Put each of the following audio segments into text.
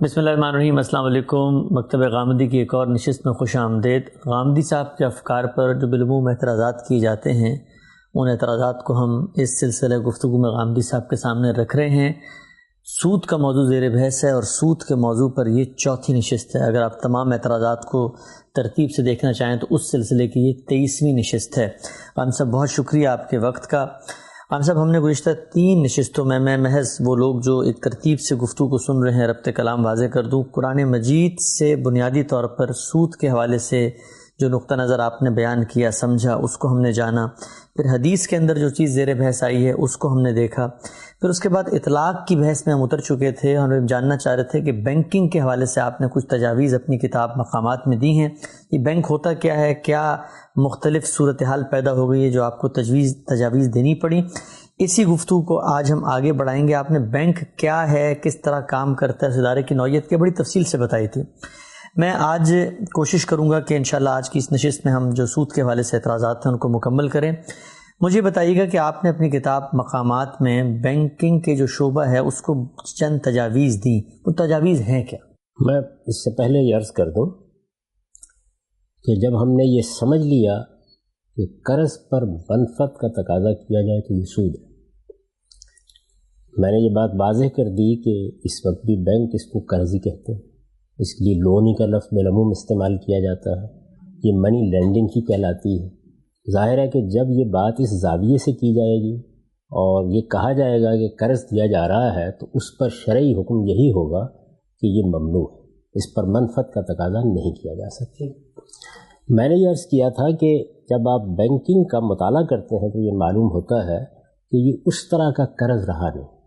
بسم اللہ الرحمن الرحیم۔ السلام علیکم۔ مکتب غامدی کی ایک اور نشست میں خوش آمدید۔ غامدی صاحب کے افکار پر جو بالعموم اعتراضات کیے جاتے ہیں، ان اعتراضات کو ہم اس سلسلہ گفتگو میں غامدی صاحب کے سامنے رکھ رہے ہیں۔ سود کا موضوع زیر بحث ہے اور سود کے موضوع پر یہ چوتھی نشست ہے۔ اگر آپ تمام اعتراضات کو ترتیب سے دیکھنا چاہیں تو اس سلسلے کی یہ 23ویں نشست ہے۔ غامدی صاحب بہت شکریہ آپ کے وقت کا۔ غامدی صاحب، ہم نے گزشتہ 3 نشستوں میں محض وہ لوگ جو ایک ترتیب سے گفتگو کو سن رہے ہیں، ربط کلام واضح کر دوں، قرآن مجید سے بنیادی طور پر سود کے حوالے سے جو نقطہ نظر آپ نے بیان کیا، سمجھا، اس کو ہم نے جانا۔ پھر حدیث کے اندر جو چیز زیر بحث آئی ہے اس کو ہم نے دیکھا۔ پھر اس کے بعد اطلاق کی بحث میں ہم اتر چکے تھے اور ہم جاننا چاہ رہے تھے کہ بینکنگ کے حوالے سے آپ نے کچھ تجاویز اپنی کتاب مقامات میں دی ہیں۔ یہ بینک ہوتا کیا ہے، کیا مختلف صورتحال پیدا ہو گئی ہے جو آپ کو تجاویز دینی پڑی؟ اسی گفتگو کو آج ہم آگے بڑھائیں گے۔ آپ نے بینک کیا ہے، کس طرح کام کرتا ہے، اس ادارے کی نوعیت کی بڑی تفصیل سے بتائی تھی۔ میں آج کوشش کروں گا کہ انشاءاللہ آج کی اس نشست میں ہم جو سود کے حوالے سے اعتراضات ہیں ان کو مکمل کریں۔ مجھے بتائیے گا کہ آپ نے اپنی کتاب مقامات میں بینکنگ کے جو شعبہ ہے اس کو چند تجاویز دیں، وہ تجاویز ہیں کیا؟ میں اس سے پہلے یہ عرض کر دوں کہ جب ہم نے یہ سمجھ لیا کہ قرض پر منفعت کا تقاضا کیا جائے تو یہ سود ہے، میں نے یہ بات واضح کر دی کہ اس وقت بھی بینک اس کو قرض ہی کہتے ہیں، اس کے لیے لون ہی کا لفظ بالعموم استعمال کیا جاتا ہے، یہ منی لینڈنگ ہی کہلاتی ہے۔ ظاہر ہے کہ جب یہ بات اس زاویے سے کی جائے گی اور یہ کہا جائے گا کہ قرض دیا جا رہا ہے تو اس پر شرعی حکم یہی ہوگا کہ یہ ممنوع ہے، اس پر منفعت کا تقاضا نہیں کیا جا سکتا۔ میں نے یہ عرض کیا تھا کہ جب آپ بینکنگ کا مطالعہ کرتے ہیں تو یہ معلوم ہوتا ہے کہ یہ اس طرح کا قرض رہا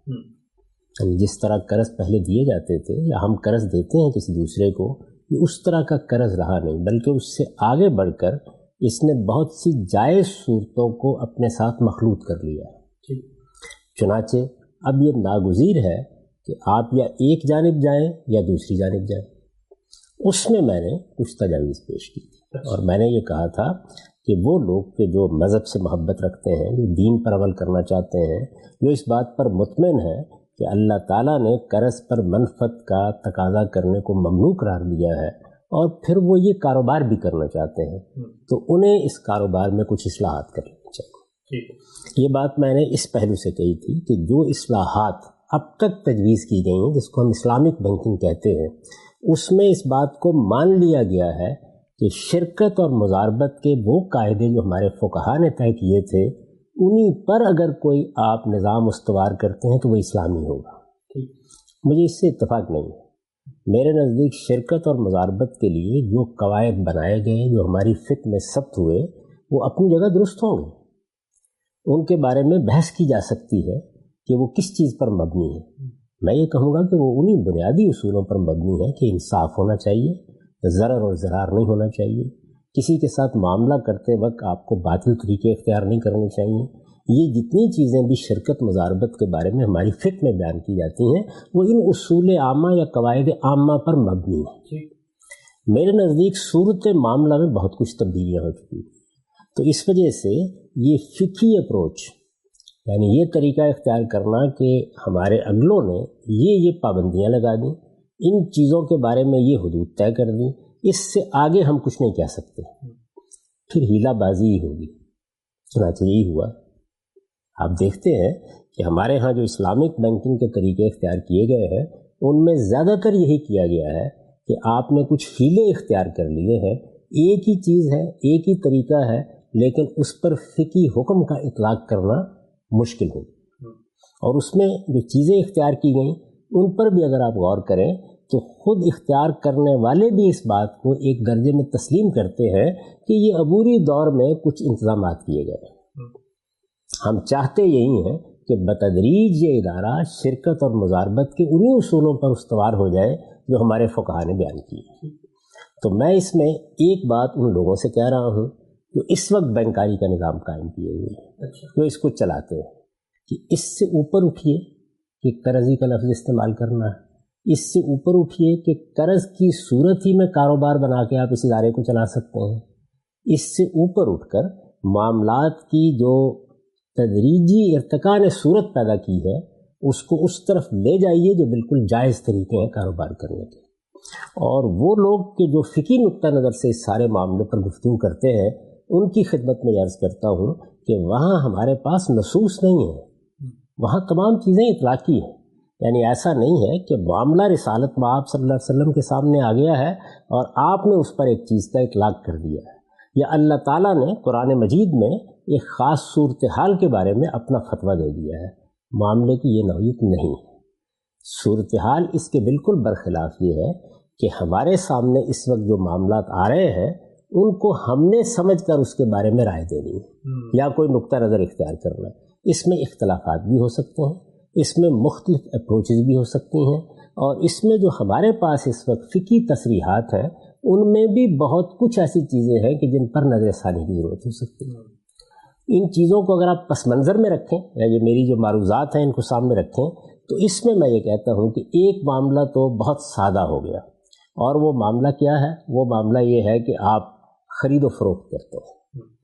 نہیں، جس طرح قرض پہلے دیے جاتے تھے یا ہم قرض دیتے ہیں کسی دوسرے کو، یہ اس طرح کا قرض رہا نہیں، بلکہ اس سے آگے بڑھ کر اس نے بہت سی جائز صورتوں کو اپنے ساتھ مخلوط کر لیا ہے۔ چنانچہ اب یہ ناگزیر ہے کہ آپ یا ایک جانب جائیں یا دوسری جانب جائیں۔ اس میں نے کچھ تجاویز پیش کی تھی اور میں نے یہ کہا تھا کہ وہ لوگ کہ جو مذہب سے محبت رکھتے ہیں، جو دین پر عمل کرنا چاہتے ہیں، جو اس بات پر مطمئن ہیں کہ اللہ تعالیٰ نے قرض پر منفعت کا تقاضا کرنے کو ممنوع قرار دیا ہے اور پھر وہ یہ کاروبار بھی کرنا چاہتے ہیں، تو انہیں اس کاروبار میں کچھ اصلاحات کرنی چاہیے۔ یہ بات میں نے اس پہلو سے کہی تھی کہ جو اصلاحات اب تک تجویز کی گئی ہیں، جس کو ہم اسلامک بینکنگ کہتے ہیں، اس میں اس بات کو مان لیا گیا ہے کہ شرکت اور مضاربت کے وہ قاعدے جو ہمارے فقہا نے طے کیے تھے، انہی پر اگر کوئی آپ نظام استوار کرتے ہیں تو وہ اسلامی ہوگا۔ مجھے اس سے اتفاق نہیں ہے۔ میرے نزدیک شرکت اور مضاربت کے لیے جو قواعد بنائے گئے، جو ہماری فقہ میں ثبت ہوئے، وہ اپنی جگہ درست ہوں گے، ان کے بارے میں بحث کی جا سکتی ہے کہ وہ کس چیز پر مبنی ہے۔ میں یہ کہوں گا کہ وہ انہی بنیادی اصولوں پر مبنی ہے کہ انصاف ہونا چاہیے، ضرر اور ضرار نہیں ہونا چاہیے، کسی کے ساتھ معاملہ کرتے وقت آپ کو باطل طریقے اختیار نہیں کرنے چاہیے۔ یہ جتنی چیزیں بھی شرکت مضاربت کے بارے میں ہماری فقہ میں بیان کی جاتی ہیں، وہ ان اصول عامہ یا قواعد عامہ پر مبنی ہے۔ میرے نزدیک صورت معاملہ میں بہت کچھ تبدیلیاں ہو چکی ہیں، تو اس وجہ سے یہ فقہی اپروچ، یعنی یہ طریقہ اختیار کرنا کہ ہمارے اگلوں نے یہ پابندیاں لگا دیں، ان چیزوں کے بارے میں یہ حدود طے کر دیں، اس سے آگے ہم کچھ نہیں کہہ سکتے، پھر ہیلا بازی ہی ہوگی۔ چنانچہ یہی ہوا۔ آپ دیکھتے ہیں کہ ہمارے ہاں جو اسلامک بینکنگ کے طریقے اختیار کیے گئے ہیں، ان میں زیادہ تر یہی کیا گیا ہے کہ آپ نے کچھ ہیلے اختیار کر لیے ہیں، ایک ہی چیز ہے، ایک ہی طریقہ ہے، لیکن اس پر فقہی حکم کا اطلاق کرنا مشکل ہو، اور اس میں جو چیزیں اختیار کی گئیں ان پر بھی اگر آپ غور کریں تو خود اختیار کرنے والے بھی اس بات کو ایک درجے میں تسلیم کرتے ہیں کہ یہ عبوری دور میں کچھ انتظامات کیے گئے۔ ہم چاہتے یہی ہیں کہ بتدریج یہ ادارہ شرکت اور مضاربت کے انہی اصولوں پر استوار ہو جائے جو ہمارے فقہا نے بیان کی۔ تو میں اس میں ایک بات ان لوگوں سے کہہ رہا ہوں جو اس وقت بینکاری کا نظام قائم کیے ہوئے ہیں، جو اس کو چلاتے ہیں، کہ اس سے اوپر اٹھیے کہ قرضی کا لفظ استعمال کرنا ہے، اس سے اوپر اٹھیے کہ قرض کی صورت ہی میں کاروبار بنا کے آپ اس ادارے کو چلا سکتے ہیں، اس سے اوپر اٹھ کر معاملات کی جو تدریجی ارتقاء نے صورت پیدا کی ہے اس کو اس طرف لے جائیے جو بالکل جائز طریقے ہیں کاروبار کرنے کے. اور وہ لوگ کہ جو فقہی نقطہ نظر سے اس سارے معاملے پر گفتگو کرتے ہیں ان کی خدمت میں عرض کرتا ہوں کہ وہاں ہمارے پاس نصوص نہیں ہے، وہاں تمام چیزیں اطلاقی ہیں. یعنی ایسا نہیں ہے کہ معاملہ رسالت مآب صلی اللہ علیہ وسلم کے سامنے آ گیا ہے اور آپ نے اس پر ایک چیز کا اطلاق کر دیا ہے، یا اللہ تعالیٰ نے قرآن مجید میں ایک خاص صورتحال کے بارے میں اپنا فتویٰ دے دیا ہے. معاملے کی یہ نوعیت نہیں ہے. صورتحال اس کے بالکل برخلاف یہ ہے کہ ہمارے سامنے اس وقت جو معاملات آ رہے ہیں ان کو ہم نے سمجھ کر اس کے بارے میں رائے دینی ہے یا کوئی نقطہ نظر اختیار کرنا ہے. اس میں اختلافات بھی ہو سکتے ہیں، اس میں مختلف اپروچز بھی ہو سکتی ہیں، اور اس میں جو ہمارے پاس اس وقت فقہی تصریحات ہیں ان میں بھی بہت کچھ ایسی چیزیں ہیں کہ جن پر نظر ثانی کی ضرورت ہو سکتی ہے. ان چیزوں کو اگر آپ پس منظر میں رکھیں یا یہ میری جو معروضات ہیں ان کو سامنے رکھیں تو اس میں یہ کہتا ہوں کہ ایک معاملہ تو بہت سادہ ہو گیا، اور وہ معاملہ کیا ہے؟ وہ معاملہ یہ ہے کہ آپ خرید و فروخت کرتے ہیں.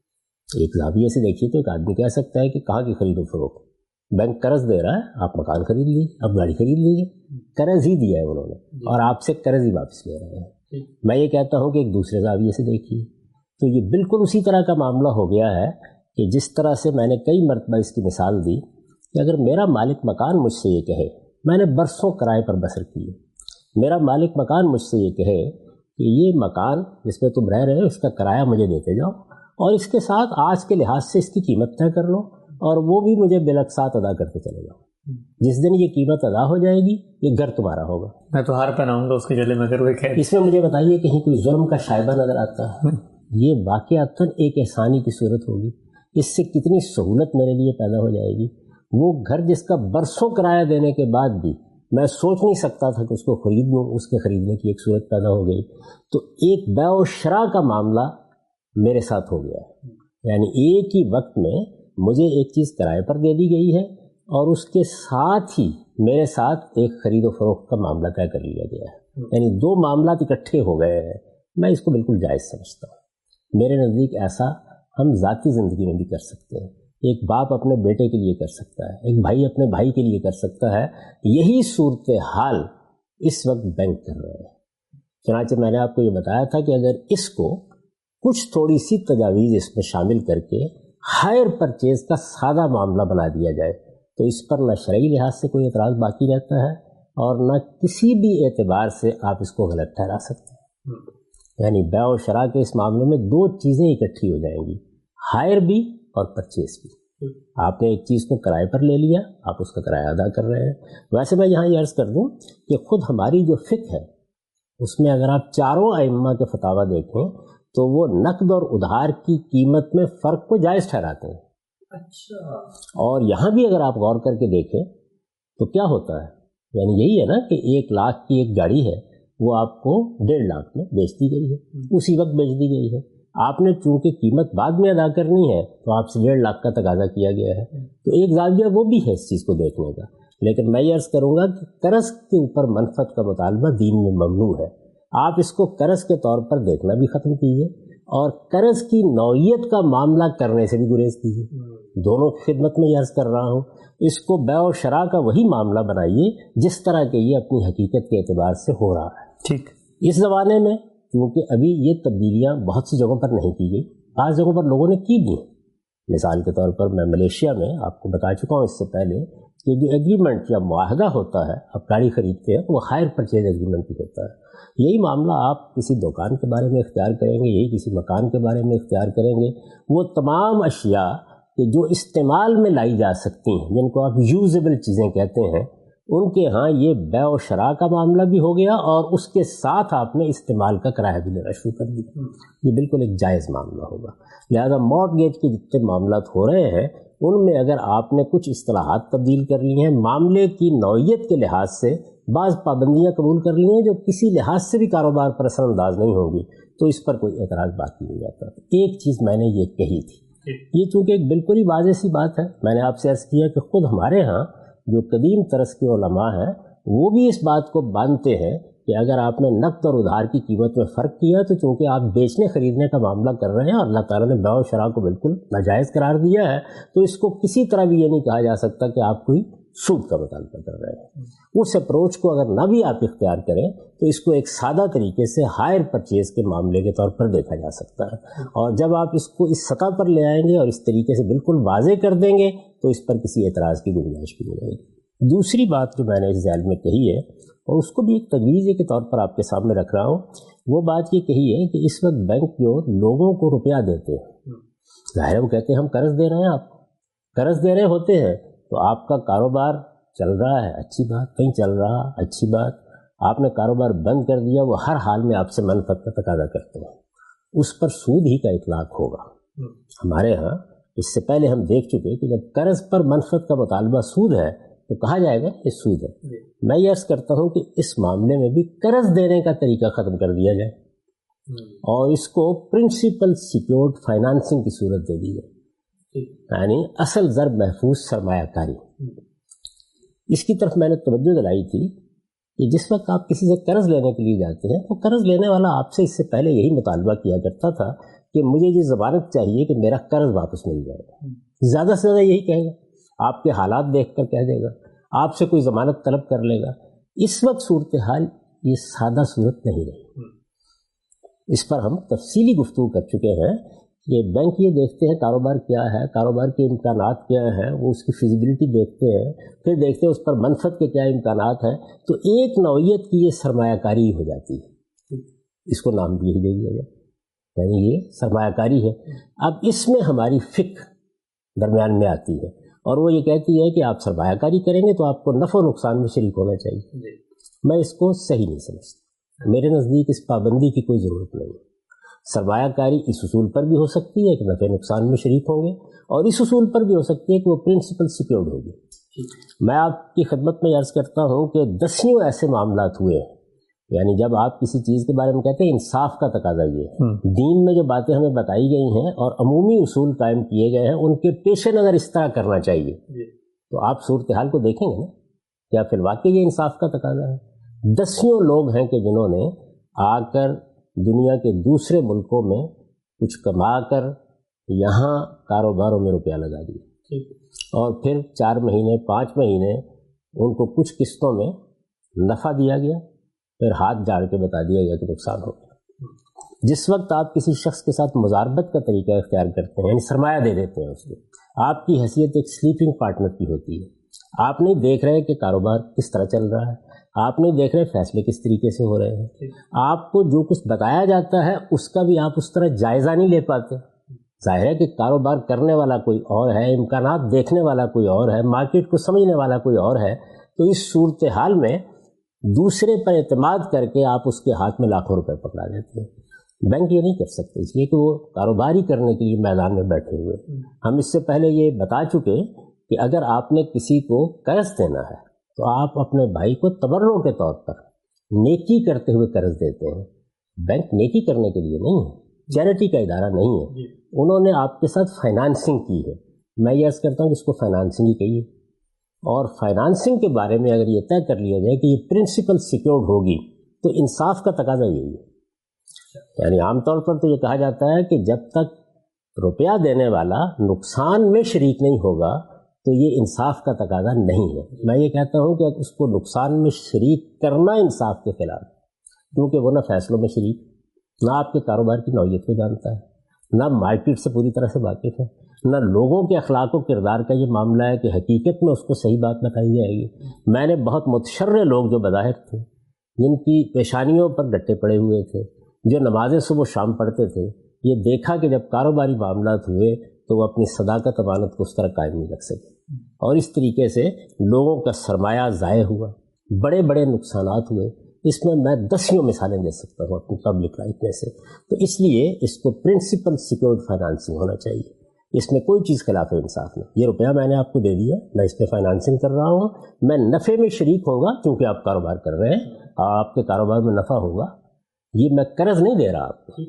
ایک زاویے سے دیکھیے تو ایک آدمی کہہ سکتا ہے کہ کہاں کی خرید و فروخت؟ بینک قرض دے رہا ہے، آپ مکان خرید لیجیے، آپ گاڑی خرید لیجیے، قرض ہی دیا ہے انہوں نے اور آپ سے قرض ہی واپس لے رہے ہیں. میں یہ کہتا ہوں کہ ایک دوسرے زاویے سے دیکھیے تو یہ بالکل اسی طرح کا معاملہ ہو گیا ہے کہ جس طرح سے میں نے کئی مرتبہ اس کی مثال دی کہ اگر میرا مالک مکان مجھ سے یہ کہے، میں نے برسوں کرائے پر بسر کی ہے، میرا مالک مکان مجھ سے یہ کہے کہ یہ مکان جس میں تم رہ رہے ہو اس کا کرایہ مجھے دیتے جاؤ اور اس کے ساتھ آج کے لحاظ سے اس کی قیمت طے کر لو اور وہ بھی مجھے بالاقساط ادا کرتے چلے جاؤ. جس دن یہ قیمت ادا ہو جائے گی یہ گھر تمہارا ہوگا. میں تو ہار پہناؤں گا اس کے گلے میں اگر وہ کہے. اس میں مجھے بتائیے کہیں کوئی ظلم کا شائبہ نظر آتا ہے؟ یہ واقعتاً ایک احسانی کی صورت ہوگی. اس سے کتنی سہولت میرے لیے پیدا ہو جائے گی. وہ گھر جس کا برسوں کرایہ دینے کے بعد بھی میں سوچ نہیں سکتا تھا کہ اس کو خرید لوں، اس کے خریدنے کی ایک صورت پیدا ہو گئی. تو ایک بیع و شراء کا معاملہ میرے ساتھ ہو گیا ہے. یعنی ایک ہی وقت میں مجھے ایک چیز کرائے پر دے دی گئی ہے اور اس کے ساتھ ہی میرے ساتھ ایک خرید و فروخت کا معاملہ طے کر لیا گیا ہے. یعنی دو معاملات اکٹھے ہو گئے ہیں. میں اس کو بالکل جائز سمجھتا ہوں. میرے نزدیک ایسا ہم ذاتی زندگی میں بھی کر سکتے ہیں. ایک باپ اپنے بیٹے کے لیے کر سکتا ہے، ایک بھائی اپنے بھائی کے لیے کر سکتا ہے. یہی صورتحال اس وقت بینک کر رہے ہیں. چنانچہ میں نے آپ کو یہ بتایا تھا کہ اگر اس کو کچھ تھوڑی سی تجاویز اس میں شامل کر کے ہائر پرچیز کا سادہ معاملہ بنا دیا جائے تو اس پر نہ شرعی لحاظ سے کوئی اعتراض باقی رہتا ہے اور نہ کسی بھی اعتبار سے آپ اس کو غلط ٹھہرا سکتے ہیں. یعنی بیع و شراء کے اس معاملے میں دو چیزیں اکٹھی ہو جائیں گی، ہائر بھی اور پرچیز بھی. آپ نے ایک چیز کو کرائے پر لے لیا، آپ اس کا کرایہ ادا کر رہے ہیں. ویسے میں یہاں یہ عرض کر دوں کہ خود ہماری جو فقہ ہے اس میں اگر آپ چاروں ائمہ کے فتاویٰ دیکھیں تو وہ نقد اور ادھار کی قیمت میں فرق کو جائز ٹھہراتے ہیں. اچھا. اور یہاں بھی اگر آپ غور کر کے دیکھیں تو کیا ہوتا ہے، یعنی یہی ہے نا کہ 1 لاکھ کی ایک گاڑی ہے وہ آپ کو 1.5 لاکھ میں بیچ دی گئی ہے، اسی وقت بیچ دی گئی ہے. آپ نے چونکہ قیمت بعد میں ادا کرنی ہے تو آپ سے 1.5 لاکھ کا تقاضا کیا گیا ہے. تو ایک زاویہ وہ بھی ہے اس چیز کو دیکھنے کا. لیکن میں یہ عرض کروں گا کہ قرض کے اوپر منفعت کا مطالبہ دین میں ممنوع ہے. آپ اس کو قرض کے طور پر دیکھنا بھی ختم کیجیے اور قرض کی نوعیت کا معاملہ کرنے سے بھی گریز کیجیے. دونوں خدمت میں یہ عرض کر رہا ہوں. اس کو بیع و شراء کا وہی معاملہ بنائیے جس طرح کہ یہ اپنی حقیقت کے اعتبار سے ہو رہا ہے. ٹھیک. اس زمانے میں کیونکہ ابھی یہ تبدیلیاں بہت سی جگہوں پر نہیں کی گئی، بعض جگہوں پر لوگوں نے کی بھی. مثال کے طور پر میں ملیشیا میں آپ کو بتا چکا ہوں اس سے پہلے کہ جو ایگریمنٹ یا معاہدہ ہوتا ہے، آپ گاڑی خریدتے ہیں وہ ہائر پرچیز ایگریمنٹ بھی ہوتا ہے. یہی معاملہ آپ کسی دکان کے بارے میں اختیار کریں گے، یہی کسی مکان کے بارے میں اختیار کریں گے. وہ تمام اشیاء کہ جو استعمال میں لائی جا سکتی ہیں، جن کو آپ یوزیبل چیزیں کہتے ہیں، ان کے ہاں یہ بیع و شراء کا معاملہ بھی ہو گیا اور اس کے ساتھ آپ نے استعمال کا کرایہ بھی لینا شروع کر دیا. یہ بالکل ایک جائز معاملہ ہوگا. لہذا مارٹگیج کے جتنے معاملات ہو رہے ہیں ان میں اگر آپ نے کچھ اصطلاحات تبدیل کر لی ہیں، معاملے کی نوعیت کے لحاظ سے بعض پابندیاں قبول کر لی ہیں جو کسی لحاظ سے بھی کاروبار پر اثر انداز نہیں ہوں گی، تو اس پر کوئی اعتراض باقی نہیں جاتا. ایک چیز میں نے یہ کہی تھی، یہ چونکہ ایک بالکل ہی واضح سی بات ہے. میں نے آپ سے عرض کیا کہ خود ہمارے ہاں جو قدیم طرز کے علماء ہیں وہ بھی اس بات کو مانتے ہیں کہ اگر آپ نے نقد اور ادھار کی قیمت میں فرق کیا تو چونکہ آپ بیچنے خریدنے کا معاملہ کر رہے ہیں اور اللہ تعالیٰ نے بیع و شراء کو بالکل ناجائز قرار دیا ہے، تو اس کو کسی طرح بھی یہ نہیں کہا جا سکتا کہ آپ کوئی سود کا مطالبہ کر رہے ہیں. اس اپروچ کو اگر نہ بھی آپ اختیار کریں تو اس کو ایک سادہ طریقے سے ہائر پرچیز کے معاملے کے طور پر دیکھا جا سکتا ہے. اور جب آپ اس کو اس سطح پر لے آئیں گے اور اس طریقے سے بالکل واضح کر دیں گے تو اس پر کسی اعتراض کی گنجائش بھی نہیں رہے گی. دوسری بات جو میں نے اس ذیل میں کہی ہے اور اس کو بھی ایک تجویز کے طور پر آپ کے سامنے رکھ رہا ہوں، وہ بات یہ کہی ہے کہ اس وقت بینک جو لوگوں کو روپیہ دیتے ہیں، ظاہر ہے وہ کہتے ہیں ہم قرض دے رہے ہیں، آپ قرض دے رہے ہوتے ہیں تو آپ کا کاروبار چل رہا ہے، اچھی بات، کہیں چل رہا اچھی بات. آپ نے کاروبار بند کر دیا، وہ ہر حال میں آپ سے منفعت کا تقاضا کرتے ہیں، اس پر سود ہی کا اطلاق ہوگا. ہمارے ہاں اس سے پہلے ہم دیکھ چکے کہ جب قرض پر منفعت کا مطالبہ سود ہے تو کہا جائے گا یہ سود ہے. میں یہ عرض کرتا ہوں کہ اس معاملے میں بھی قرض دینے کا طریقہ ختم کر دیا جائے اور اس کو پرنسپل سیکیورڈ فائنانسنگ کی صورت دے دی جائے، یعنی اصل ضرب محفوظ سرمایہ کاری. اس کی طرف میں نے توجہ دلائی تھی کہ جس وقت آپ کسی سے قرض لینے کے لیے جاتے ہیں تو قرض لینے والا آپ سے اس سے پہلے یہی مطالبہ کیا کرتا تھا کہ مجھے یہ ضمانت چاہیے کہ میرا قرض واپس مل جائے گا. زیادہ سے زیادہ یہی کہے گا، آپ کے حالات دیکھ کر کہہ دے گا، آپ سے کوئی ضمانت طلب کر لے گا. اس وقت صورتحال یہ سادہ صورت نہیں رہی. اس پر ہم تفصیلی گفتگو کر چکے ہیں کہ بینک یہ دیکھتے ہیں کاروبار کیا ہے، کاروبار کے امکانات کیا ہیں، وہ اس کی فیزیبلٹی دیکھتے ہیں، پھر دیکھتے ہیں اس پر منفعت کے کیا امکانات ہیں. تو ایک نوعیت کی یہ سرمایہ کاری ہو جاتی ہے، اس کو نام بھی یہی دے دیا جائے، یعنی یہ سرمایہ کاری ہے. اب اس میں ہماری فکر درمیان میں آتی ہے اور وہ یہ کہتی ہے کہ آپ سرمایہ کاری کریں گے تو آپ کو نفع و نقصان میں شریک ہونا چاہیے. میں اس کو صحیح نہیں سمجھتا. میرے نزدیک اس پابندی کی کوئی ضرورت نہیں. سرمایہ کاری اس اصول پر بھی ہو سکتی ہے کہ نفع نقصان میں شریک ہوں گے اور اس اصول پر بھی ہو سکتی ہے کہ وہ پرنسپل سیکیورڈ ہوگی. میں آپ کی خدمت میں عرض کرتا ہوں کہ دسیوں ایسے معاملات ہوئے ہیں، یعنی جب آپ کسی چیز کے بارے میں کہتے ہیں انصاف کا تقاضا یہ دین میں جو باتیں ہمیں بتائی گئی ہیں اور عمومی اصول قائم کیے گئے ہیں ان کے پیش نظر اس طرح کرنا چاہیے تو آپ صورتحال کو دیکھیں گے نا کیا پھر واقعی یہ انصاف کا تقاضا ہے. دسیوں لوگ ہیں کہ جنہوں نے آ کر دنیا کے دوسرے ملکوں میں کچھ کما کر یہاں کاروباروں میں روپیہ لگا دیا اور پھر 4 مہینے 5 مہینے ان کو کچھ قسطوں میں نفع دیا گیا، پھر ہاتھ جاڑ کے بتا دیا گیا کہ نقصان ہو گیا. جس وقت آپ کسی شخص کے ساتھ مزاربت کا طریقہ اختیار کرتے ہیں، یعنی سرمایہ دے دیتے ہیں اس کو، آپ کی حیثیت ایک سلیپنگ پارٹنر کی ہوتی ہے. آپ نہیں دیکھ رہے کہ کاروبار کس طرح چل رہا ہے، آپ نہیں دیکھ رہے فیصلے کس طریقے سے ہو رہے ہیں، آپ کو جو کچھ بتایا جاتا ہے اس کا بھی آپ اس طرح جائزہ نہیں لے پاتے. ظاہر ہے کہ کاروبار کرنے والا کوئی اور ہے، امکانات دیکھنے والا کوئی اور ہے، مارکیٹ کو سمجھنے والا کوئی اور ہے. تو اس صورتحال میں دوسرے پر اعتماد کر کے آپ اس کے ہاتھ میں لاکھوں روپے پکڑا دیتے ہیں. بینک یہ نہیں کر سکتے اس لیے کہ وہ کاروباری کرنے کے لیے میدان میں بیٹھے ہوئے. ہم اس سے پہلے یہ بتا چکے کہ اگر آپ نے کسی کو قرض دینا ہے تو آپ اپنے بھائی کو تبرع کے طور پر نیکی کرتے ہوئے قرض دیتے ہیں. بینک نیکی کرنے کے لیے نہیں ہے، چیریٹی کا ادارہ نہیں ہے. انہوں نے آپ کے ساتھ فائنانسنگ کی ہے. میں یہ عرض کرتا ہوں کہ اس کو فائنانسنگ ہی کہیے. اور فائنانسنگ کے بارے میں اگر یہ طے کر لیا جائے کہ یہ پرنسپل سیکیورڈ ہوگی تو انصاف کا تقاضا یہی ہے. یعنی عام طور پر تو یہ کہا جاتا ہے کہ جب تک روپیہ دینے والا نقصان میں شریک نہیں ہوگا تو یہ انصاف کا تقاضا نہیں ہے. میں یہ کہتا ہوں کہ اس کو نقصان میں شریک کرنا انصاف کے خلاف، کیونکہ وہ نہ فیصلوں میں شریک، نہ آپ کے کاروبار کی نوعیت کو جانتا ہے، نہ مارکیٹ سے پوری طرح سے واقف ہے، نہ لوگوں کے اخلاق و کردار کا یہ معاملہ ہے کہ حقیقت میں اس کو صحیح بات بتائی جائے گی. میں نے بہت متشرع لوگ جو بظاہر تھے، جن کی پیشانیوں پر گٹے پڑے ہوئے تھے، جو نمازیں صبح و شام پڑھتے تھے، یہ دیکھا کہ جب کاروباری معاملات ہوئے تو وہ اپنی صداقت امانت کو اس طرح قائم نہیں رکھ سکے اور اس طریقے سے لوگوں کا سرمایہ ضائع ہوا، بڑے بڑے نقصانات ہوئے. اس میں میں دسیوں مثالیں دے سکتا ہوں اپنی پبلک لائف میں سے. تو اس لیے اس کو پرنسپل سیکیورڈ فائنانسنگ ہونا چاہیے. اس میں کوئی چیز خلاف انصاف نہیں. یہ روپیہ میں نے آپ کو دے دیا، میں اس پہ فائنانسنگ کر رہا ہوں، میں نفع میں شریک ہوں گا کیونکہ آپ کاروبار کر رہے ہیں اور آپ کے کاروبار میں نفع ہوگا. یہ میں قرض نہیں دے رہا آپ کو.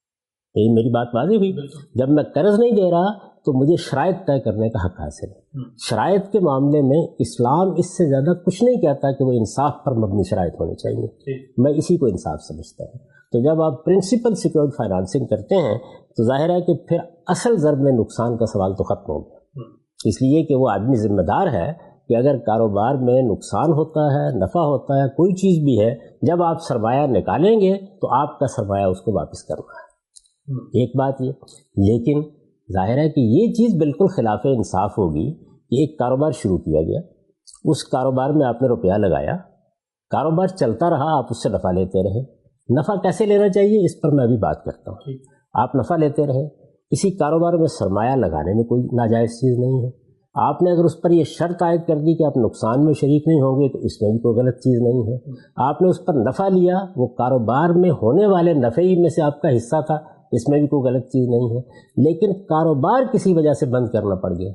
یہی میری بات واضح ہوئی. جب میں قرض نہیں دے رہا تو مجھے شرائط طے کرنے کا حق حاصل ہے. شرائط کے معاملے میں اسلام اس سے زیادہ کچھ نہیں کہتا کہ وہ انصاف پر مبنی شرائط ہونی چاہیے. میں اسی کو انصاف سمجھتا ہوں. تو جب آپ پرنسپل سیکیورڈ فائنانسنگ کرتے ہیں تو ظاہر ہے کہ پھر اصل ضرب میں نقصان کا سوال تو ختم ہو گیا، اس لیے کہ وہ آدمی ذمہ دار ہے کہ اگر کاروبار میں نقصان ہوتا ہے، نفع ہوتا ہے، کوئی چیز بھی ہے، جب آپ سرمایہ نکالیں گے تو آپ کا سرمایہ اس کو واپس کرنا ہے، ایک بات یہ۔ لیکن ظاہر ہے کہ یہ چیز بالکل خلاف انصاف ہوگی کہ ایک کاروبار شروع کیا گیا، اس کاروبار میں آپ نے روپیہ لگایا، کاروبار چلتا رہا، آپ اس سے نفع لیتے رہے۔ نفع کیسے لینا چاہیے اس پر میں ابھی بات کرتا ہوں۔ آپ نفع لیتے رہے، کسی کاروبار میں سرمایہ لگانے میں کوئی ناجائز چیز نہیں ہے۔ آپ نے اگر اس پر یہ شرط عائد کر دی کہ آپ نقصان میں شریک نہیں ہوں گے تو اس میں بھی کوئی غلط چیز نہیں ہے۔ آپ نے اس پر نفع لیا، وہ کاروبار میں ہونے والے نفع میں سے آپ کا حصہ تھا، اس میں بھی کوئی غلط چیز نہیں ہے۔ لیکن کاروبار کسی وجہ سے بند کرنا پڑ گیا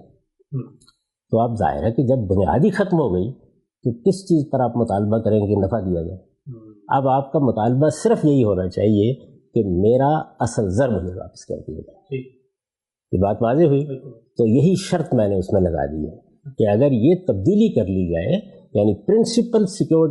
تو آپ ظاہر ہے کہ جب بنیادی ختم ہو گئی تو کس چیز پر آپ مطالبہ کریں گے کہ نفع دیا جائے؟ اب آپ کا مطالبہ صرف یہی ہونا چاہیے کہ میرا اصل زر مجھے واپس کر دیا جائے۔ یہ بات واضح ہوئی؟ تو یہی شرط میں نے اس میں لگا دی ہے کہ اگر یہ تبدیلی کر لی جائے، یعنی پرنسپل سیکیورڈ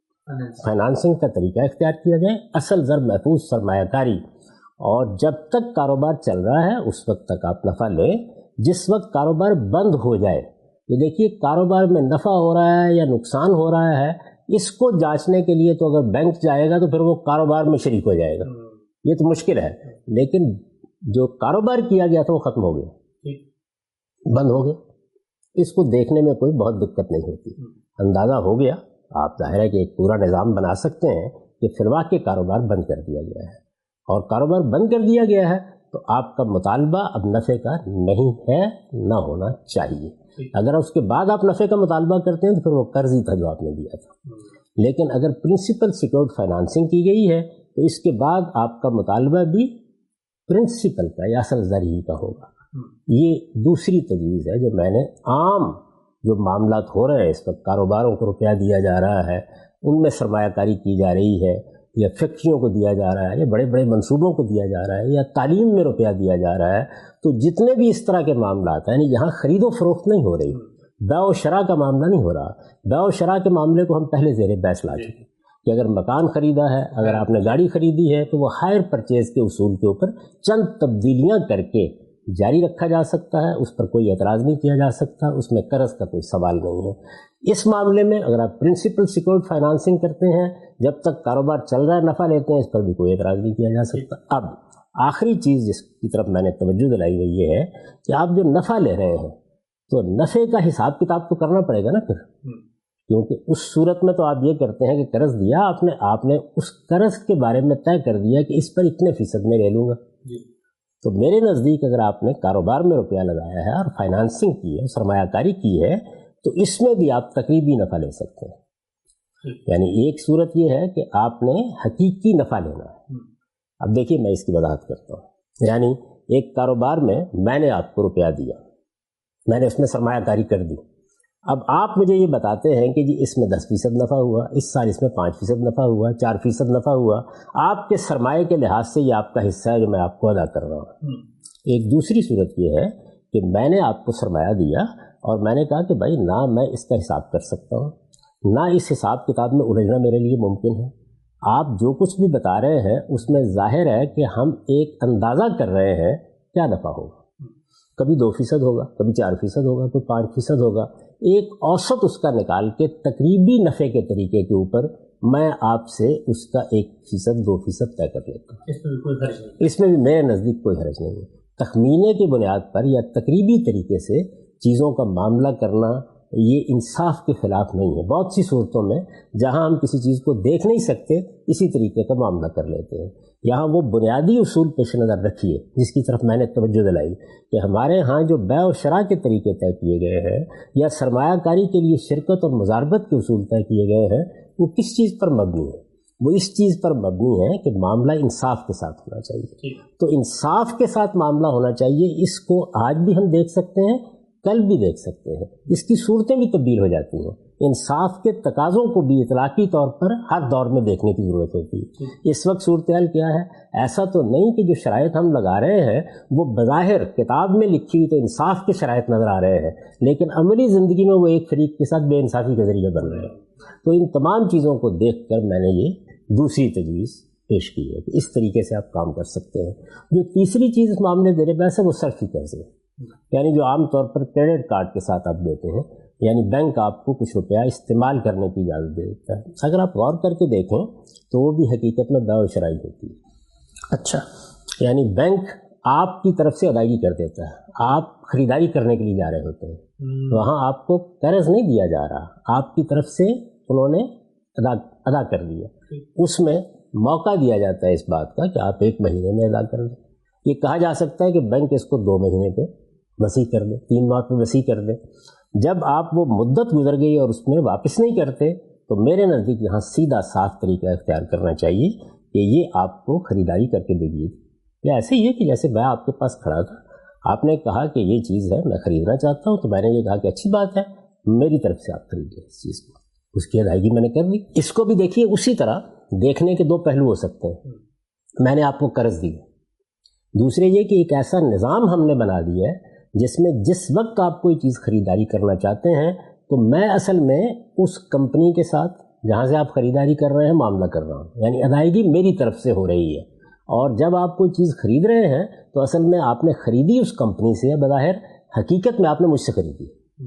فائنانسنگ کا طریقہ اختیار کیا جائے، اصل زر محفوظ سرمایہ کاری، اور جب تک کاروبار چل رہا ہے اس وقت تک آپ نفع لیں، جس وقت کاروبار بند ہو جائے، یہ دیکھیے کاروبار میں نفع ہو رہا ہے یا نقصان ہو رہا ہے، اس کو جانچنے کے لیے تو اگر بینک جائے گا تو پھر وہ کاروبار میں شریک ہو جائے گا، یہ تو مشکل ہے۔ لیکن جو کاروبار کیا گیا تھا وہ ختم ہو گیا، بند ہو گیا، اس کو دیکھنے میں کوئی بہت دقت نہیں ہوتی، اندازہ ہو گیا، آپ ظاہر ہے کہ ایک پورا نظام بنا سکتے ہیں کہ فی الواقع کاروبار بند کر دیا گیا ہے، اور کاروبار بند کر دیا گیا ہے تو آپ کا مطالبہ اب نفع کا نہیں ہے، نہ ہونا چاہیے۔ اگر اس کے بعد آپ نفع کا مطالبہ کرتے ہیں تو پھر وہ قرض ہی تھا جو آپ نے دیا تھا۔ لیکن اگر پرنسپل سیکیورڈ فائنانسنگ کی گئی ہے تو اس کے بعد آپ کا مطالبہ بھی پرنسپل کا یا اصل زر ہی کا ہوگا۔ یہ دوسری تجویز ہے جو میں نے عام جو معاملات ہو رہے ہیں اس وقت، کاروباروں کو روپیہ دیا جا رہا ہے، ان میں سرمایہ کاری کی جا رہی ہے، یا فیکٹریوں کو دیا جا رہا ہے، یا بڑے بڑے منصوبوں کو دیا جا رہا ہے، یا تعلیم میں روپیہ دیا جا رہا ہے، تو جتنے بھی اس طرح کے معاملات ہیں، یعنی یہاں خرید و فروخت نہیں ہو رہی، بیع و شراء کا معاملہ نہیں ہو رہا۔ بیع و شراء کے معاملے کو ہم پہلے زیر بحث لا چکے کہ اگر مکان خریدا ہے، اگر آپ نے گاڑی خریدی ہے تو وہ ہائر پرچیز کے اصول کے اوپر چند تبدیلیاں کر کے جاری رکھا جا سکتا ہے، اس پر کوئی اعتراض نہیں کیا جا سکتا، اس میں قرض کا کوئی سوال نہیں ہے۔ اس معاملے میں اگر آپ پرنسپل سیکیورڈ فائنانسنگ کرتے ہیں، جب تک کاروبار چل رہا ہے نفع لیتے ہیں، اس پر بھی کوئی اعتراض نہیں کیا جا سکتا۔ اب آخری چیز جس کی طرف میں نے توجہ دلائی وہ یہ ہے کہ آپ جو نفع لے رہے ہیں تو نفع کا حساب کتاب تو کرنا پڑے گا نا پھر، کیونکہ اس صورت میں تو آپ یہ کرتے ہیں کہ قرض دیا آپ نے اس قرض کے بارے میں طے کر دیا کہ اس پر اتنے فیصد میں لے لوں گا۔ تو میرے نزدیک اگر آپ نے کاروبار میں روپیہ لگایا ہے اور فائنانسنگ کی ہے، سرمایہ کاری کی ہے، تو اس میں بھی آپ تقریبی نفع لے سکتے ہیں۔ یعنی ایک صورت یہ ہے کہ آپ نے حقیقی نفع لینا ہے۔ اب دیکھیے میں اس کی وضاحت کرتا ہوں۔ یعنی ایک کاروبار میں نے آپ کو روپیہ دیا، میں نے اس میں سرمایہ کاری کر دی، اب آپ مجھے یہ بتاتے ہیں کہ جی اس میں 10% نفع ہوا، اس سال اس میں 5% نفع ہوا، 4% نفع ہوا، آپ کے سرمایہ کے لحاظ سے یہ آپ کا حصہ ہے جو میں آپ کو ادا کر رہا ہوں۔ ایک دوسری صورت یہ ہے کہ میں نے آپ کو سرمایہ دیا اور میں نے کہا کہ بھائی نہ میں اس کا حساب کر سکتا ہوں، نہ اس حساب کتاب میں الجھنا میرے لیے ممکن ہے، آپ جو کچھ بھی بتا رہے ہیں اس میں ظاہر ہے کہ ہم ایک اندازہ کر رہے ہیں کیا نفع ہوگا، کبھی 2% ہوگا، کبھی 4% ہوگا، کوئی 5% ہوگا، ایک اوسط اس کا نکال کے تقریبی نفع کے طریقے کے اوپر میں آپ سے اس کا 1%، 2% طے کر لیتا ہوں۔ اس میں بھی میرے نزدیک کوئی حرج نہیں ہے۔ تخمینے کی بنیاد پر یا تقریبی طریقے سے چیزوں کا معاملہ کرنا یہ انصاف کے خلاف نہیں ہے۔ بہت سی صورتوں میں جہاں ہم کسی چیز کو دیکھ نہیں سکتے اسی طریقے کا معاملہ کر لیتے ہیں۔ یہاں وہ بنیادی اصول پیش نظر رکھیے جس کی طرف میں نے توجہ دلائی کہ ہمارے ہاں جو بیع و شراء کے طریقے طے کیے گئے ہیں یا سرمایہ کاری کے لیے شرکت اور مضاربت کے اصول طے کیے گئے ہیں وہ کس چیز پر مبنی ہے؟ وہ اس چیز پر مبنی ہے کہ معاملہ انصاف کے ساتھ ہونا چاہیے۔ تو انصاف کے ساتھ معاملہ ہونا چاہیے، اس کو آج بھی ہم دیکھ سکتے ہیں، کل بھی دیکھ سکتے ہیں، اس کی صورتیں بھی تبدیل ہو جاتی ہیں۔ انصاف کے تقاضوں کو بھی اطلاقی طور پر ہر دور میں دیکھنے کی ضرورت ہوتی ہے۔ اس وقت صورتحال کیا ہے؟ ایسا تو نہیں کہ جو شرائط ہم لگا رہے ہیں وہ بظاہر کتاب میں لکھی ہوئی تو انصاف کے شرائط نظر آ رہے ہیں، لیکن عملی زندگی میں وہ ایک فریق کے ساتھ بے انصافی کے ذریعے بن رہے ہیں۔ تو ان تمام چیزوں کو دیکھ کر میں نے یہ دوسری تجویز پیش کی ہے کہ اس طریقے سے آپ کام کر سکتے ہیں۔ جو تیسری چیز اس معاملے زیر بحث ہے وہ صرفی قرضے، یعنی جو عام طور پر کریڈٹ کارڈ کے ساتھ آپ دیتے ہیں، یعنی بینک آپ کو کچھ روپیہ استعمال کرنے کی اجازت دے دیتا ہے. اگر آپ غور کر کے دیکھیں تو وہ بھی حقیقت میں بیع و شرائی ہوتی ہے. اچھا، یعنی بینک آپ کی طرف سے ادائیگی کر دیتا ہے. آپ خریداری کرنے کے لیے جا رہے ہوتے ہیں, وہاں آپ کو قرض نہیں دیا جا رہا, آپ کی طرف سے انہوں نے ادا کر دیا. اس میں موقع دیا جاتا ہے اس بات کا کہ آپ 1 مہینے میں ادا کر دیں. یہ کہا جا سکتا ہے کہ بینک اس کو 2 مہینے پہ وسیع کر دے, 3 ماہ پہ وسیع کر دے. جب آپ وہ مدت گزر گئی اور اس میں واپس نہیں کرتے تو میرے نزدیک یہاں سیدھا صاف طریقہ اختیار کرنا چاہیے کہ یہ آپ کو خریداری کر کے دے گی. یا ایسے ہی ہے کہ جیسے میں آپ کے پاس کھڑا تھا, آپ نے کہا کہ یہ چیز ہے میں خریدنا چاہتا ہوں, تو میں نے یہ کہا کہ اچھی بات ہے, میری طرف سے آپ خرید لیں اس چیز کو. اس کی ادائیگی میں نے کر دی. اس کو بھی دیکھیے اسی طرح دیکھنے کے 2 پہلو ہو سکتے ہیں. میں نے آپ کو قرض دی, دوسرے یہ کہ ایک ایسا نظام ہم نے بنا دیا ہے جس میں جس وقت آپ کوئی چیز خریداری کرنا چاہتے ہیں تو میں اصل میں اس کمپنی کے ساتھ جہاں سے آپ خریداری کر رہے ہیں معاملہ کر رہا ہوں, یعنی ادائیگی میری طرف سے ہو رہی ہے. اور جب آپ کوئی چیز خرید رہے ہیں تو اصل میں آپ نے خریدی اس کمپنی سے, بظاہر حقیقت میں آپ نے مجھ سے خریدی.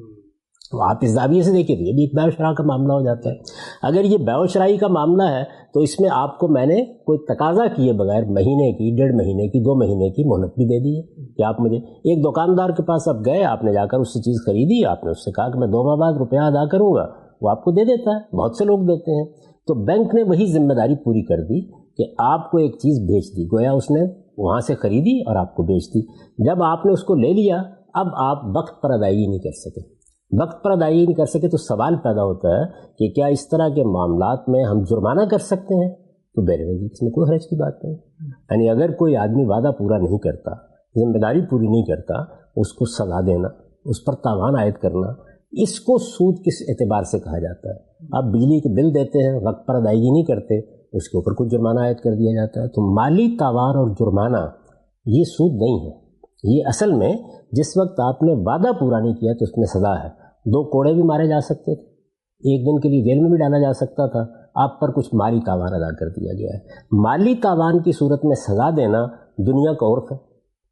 تو آپ اس زاویے سے دیکھیں تو یہ بھی ایک بیع و شراء کا معاملہ ہو جاتا ہے. اگر یہ بیع و شرائی کا معاملہ ہے تو اس میں آپ کو میں نے کوئی تقاضا کیے بغیر مہینے کی, 1.5 مہینے کی, 2 مہینے کی مہلت بھی دے دی ہے کہ آپ مجھے, ایک دکاندار کے پاس آپ گئے, آپ نے جا کر اس سے چیز خریدی, آپ نے اس سے کہا کہ میں 2 ماہ بعد روپیہ ادا کروں گا, وہ آپ کو دے دیتا ہے. بہت سے لوگ دیتے ہیں. تو بینک نے وہی ذمہ داری پوری کر دی کہ آپ کو ایک چیز بیچ دی, گویا اس نے وہاں سے خریدی اور آپ کو بیچ دی. جب آپ نے اس کو لے لیا, اب آپ وقت پر ادائیگی نہیں کر سکے. وقت پر ادائیگی نہیں کر سکے تو سوال پیدا ہوتا ہے کہ کیا اس طرح کے معاملات میں ہم جرمانہ کر سکتے ہیں؟ تو میرے نزدیک اس میں کوئی حرج کی بات نہیں. یعنی اگر کوئی آدمی وعدہ پورا نہیں کرتا, ذمہ داری پوری نہیں کرتا, اس کو سزا دینا, اس پر تاوان عائد کرنا, اس کو سود کس اعتبار سے کہا جاتا ہے؟ آپ بجلی کے بل دیتے ہیں, وقت پر ادائیگی نہیں کرتے, اس کے اوپر کچھ جرمانہ عائد کر دیا جاتا ہے. تو مالی تاوان اور جرمانہ یہ سود نہیں ہے. یہ اصل میں جس وقت آپ نے وعدہ پورا نہیں کیا تو اس میں سزا ہے. 2 کوڑے بھی مارے جا سکتے تھے, 1 دن کے لیے جیل میں بھی ڈالا جا سکتا تھا. آپ پر کچھ مالی تاوان ادا کر دیا گیا ہے. مالی تاوان کی صورت میں سزا دینا دنیا کا عرف ہے,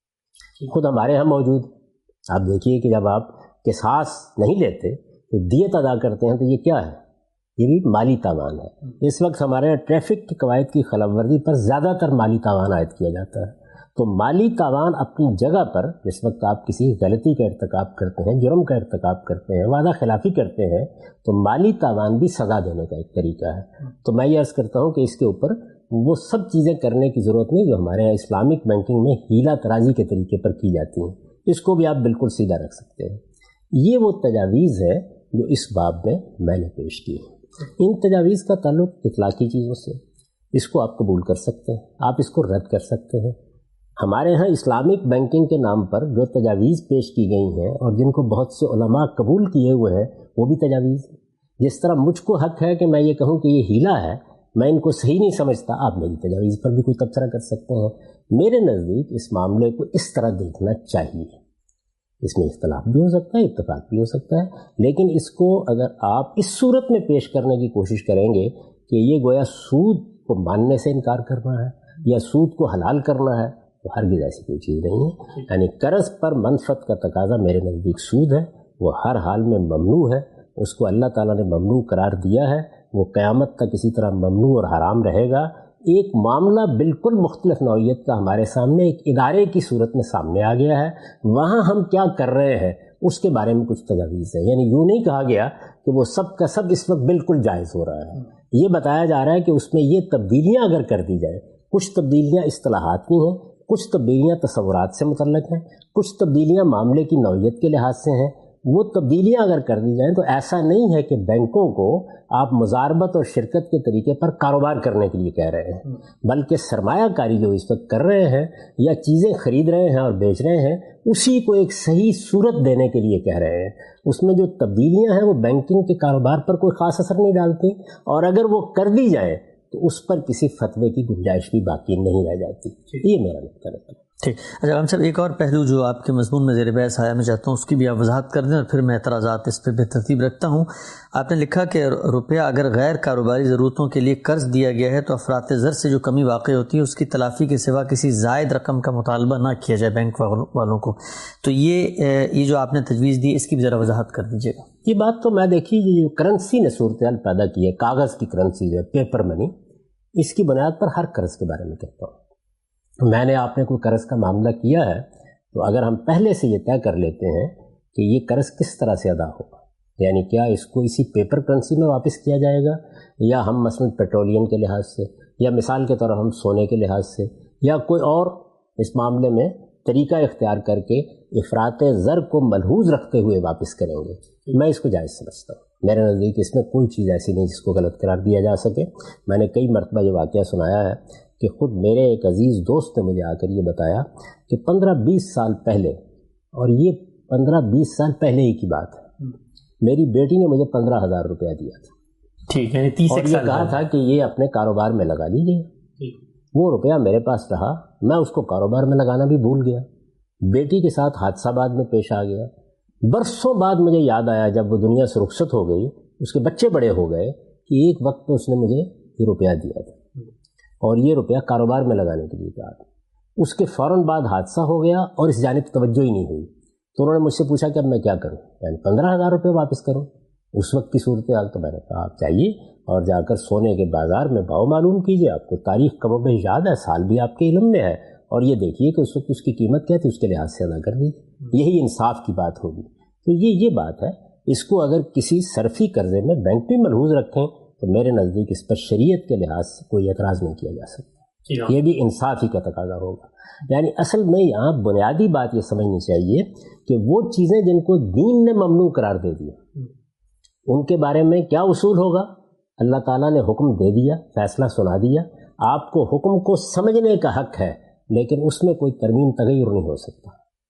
خود ہمارے ہاں موجود. آپ دیکھیے کہ جب آپ قصاص نہیں لیتے تو دیت ادا کرتے ہیں, تو یہ کیا ہے؟ یہ بھی مالی تاوان ہے. اس وقت ہمارے یہاں ٹریفک کے قواعد کی خلاف ورزی پر زیادہ تر مالی تاوان عائد کیا جاتا ہے. تو مالی تاوان اپنی جگہ پر, جس وقت آپ کسی غلطی کا ارتکاب کرتے ہیں, جرم کا ارتکاب کرتے ہیں, وعدہ خلافی کرتے ہیں, تو مالی تاوان بھی سزا دینے کا ایک طریقہ ہے. تو میں یہ عرض کرتا ہوں کہ اس کے اوپر وہ سب چیزیں کرنے کی ضرورت نہیں جو ہمارے یہاں اسلامک بینکنگ میں ہیلا ترازی کے طریقے پر کی جاتی ہیں. اس کو بھی آپ بالکل سیدھا رکھ سکتے ہیں. یہ وہ تجاویز ہے جو اس باب میں نے پیش کی. ان تجاویز کا تعلق اطلاقی چیزوں سے, اس کو آپ قبول کر سکتے ہیں, آپ اس کو رد کر سکتے ہیں. ہمارے ہاں اسلامک بینکنگ کے نام پر جو تجاویز پیش کی گئی ہیں اور جن کو بہت سے علماء قبول کیے ہوئے ہیں, وہ بھی تجاویز ہیں. جس طرح مجھ کو حق ہے کہ میں یہ کہوں کہ یہ ہیلا ہے, میں ان کو صحیح نہیں سمجھتا, آپ میری تجاویز پر بھی کوئی تبصرہ کر سکتے ہیں. میرے نزدیک اس معاملے کو اس طرح دیکھنا چاہیے. اس میں اختلاف بھی ہو سکتا ہے, اتفاق بھی ہو سکتا ہے, لیکن اس کو اگر آپ اس صورت میں پیش کرنے کی کوشش کریں گے کہ یہ گویا سود کو ماننے سے انکار کرنا ہے یا سود کو حلال کرنا ہے, تو ہرگز ایسی کوئی چیز نہیں ہے. یعنی قرض پر منفعت کا تقاضا میرے نزدیک سود ہے, وہ ہر حال میں ممنوع ہے. اس کو اللہ تعالیٰ نے ممنوع قرار دیا ہے, وہ قیامت تک اسی طرح ممنوع اور حرام رہے گا. ایک معاملہ بالکل مختلف نوعیت کا ہمارے سامنے ایک ادارے کی صورت میں سامنے آ گیا ہے, وہاں ہم کیا کر رہے ہیں اس کے بارے میں کچھ تجاویز ہے. یعنی یوں نہیں کہا گیا کہ وہ سب کا سب اس وقت بالکل جائز ہو رہا ہے. یہ بتایا جا رہا ہے کہ اس میں یہ تبدیلیاں اگر کر دی جائیں, کچھ تبدیلیاں اصطلاحات کی ہیں, کچھ تبدیلیاں تصورات سے متعلق ہیں, کچھ تبدیلیاں معاملے کی نوعیت کے لحاظ سے ہیں, وہ تبدیلیاں اگر کر دی جائیں تو ایسا نہیں ہے کہ بینکوں کو آپ مزاربت اور شرکت کے طریقے پر کاروبار کرنے کے لیے کہہ رہے ہیں, بلکہ سرمایہ کاری جو اس وقت کر رہے ہیں یا چیزیں خرید رہے ہیں اور بیچ رہے ہیں, اسی کو ایک صحیح صورت دینے کے لیے کہہ رہے ہیں. اس میں جو تبدیلیاں ہیں وہ بینکنگ کے کاروبار پر کوئی خاص اثر نہیں ڈالتی, اور اگر وہ کر دی جائیں تو اس پر کسی فتوے کی گنجائش بھی باقی نہیں رہ جاتی. یہ میرا نقطہ نظر ہے. ٹھیک. اچھا ہم صاحب ایک اور پہلو جو آپ کے مضمون میں زیر بحث آیا میں چاہتا ہوں اس کی بھی آپ وضاحت کر دیں اور پھر میں اعتراضات اس پہ بے ترتیب رکھتا ہوں. آپ نے لکھا کہ روپیہ اگر غیر کاروباری ضرورتوں کے لیے قرض دیا گیا ہے تو افراط زر سے جو کمی واقع ہوتی ہے اس کی تلافی کے سوا کسی زائد رقم کا مطالبہ نہ کیا جائے بینک والوں کو. تو یہ جو آپ نے تجویز دی اس کی بھی ذرا وضاحت کر دیجیے گا. یہ بات تو میں دیکھیے جو کرنسی نے صورتحال پیدا کی ہے، کاغذ کی کرنسی جو ہے پیپر منی، اس کی بنیاد پر ہر قرض کے بارے میں کہتا ہوں. میں نے آپ نے کوئی قرض کا معاملہ کیا ہے تو اگر ہم پہلے سے یہ طے کر لیتے ہیں کہ یہ قرض کس طرح سے ادا ہوگا، یعنی کیا اس کو اسی پیپر کرنسی میں واپس کیا جائے گا، یا ہم مثلاً پیٹرولیم کے لحاظ سے، یا مثال کے طور پر ہم سونے کے لحاظ سے، یا کوئی اور اس معاملے میں طریقہ اختیار کر کے افراط زر کو ملحوظ رکھتے ہوئے واپس کریں گے، میں اس کو جائز سمجھتا ہوں. میرے نزدیک اس میں کوئی چیز ایسی نہیں جس کو غلط قرار دیا جا سکے. میں نے کئی مرتبہ یہ واقعہ سنایا ہے کہ خود میرے ایک عزیز دوست نے مجھے آ کر یہ بتایا کہ 15-20 سال پہلے، اور یہ 15-20 سال پہلے ہی کی بات ہے، میری بیٹی نے مجھے 15,000 روپیہ دیا تھا. ٹھیک ہے، 30 اور یہ کہا تھا کہ یہ اپنے کاروبار میں لگا لیجیے. وہ روپیہ میرے پاس رہا، میں اس کو کاروبار میں لگانا بھی بھول گیا. بیٹی کے ساتھ حادثہ بعد میں پیش آ گیا. برسوں بعد مجھے یاد آیا جب وہ دنیا سے رخصت ہو گئی، اس کے بچے بڑے ہو گئے، کہ ایک وقت میں اس نے مجھے یہ روپیہ دیا تھا اور یہ روپیہ کاروبار میں لگانے کے لیے کہا تھا. اس کے فوراً بعد حادثہ ہو گیا اور اس جانب توجہ ہی نہیں ہوئی. تو انہوں نے مجھ سے پوچھا کہ اب میں کیا کروں، یعنی 15,000 روپے واپس کروں. اس وقت کی صورتحال تو میں نے کہا آپ چاہیے اور جا کر سونے کے بازار میں بھاؤ معلوم کیجیے. آپ کو تاریخ کم و بیش یاد ہے، سال بھی آپ کے علم میں ہے، اور یہ دیکھیے کہ اس وقت اس کی قیمت کیا تھی، اس کے لحاظ سے ادا کر دیجیے. یہی انصاف کی بات ہوگی. تو یہ بات ہے. اس کو اگر کسی صرفی قرضے میں بینک بھی ملحوظ رکھیں تو میرے نزدیک اس پر شریعت کے لحاظ سے کوئی اعتراض نہیں کیا جا سکتا. یہ بھی انصاف ہی کا تقاضا ہوگا. یعنی اصل میں یہاں بنیادی بات یہ سمجھنی چاہیے کہ وہ چیزیں جن کو دین نے ممنوع قرار دے دیا ان کے بارے میں کیا اصول ہوگا. اللہ تعالیٰ نے حکم دے دیا، فیصلہ سنا دیا، آپ کو حکم کو سمجھنے کا حق ہے، لیکن اس میں کوئی ترمیم تغیر نہیں ہو سکتا.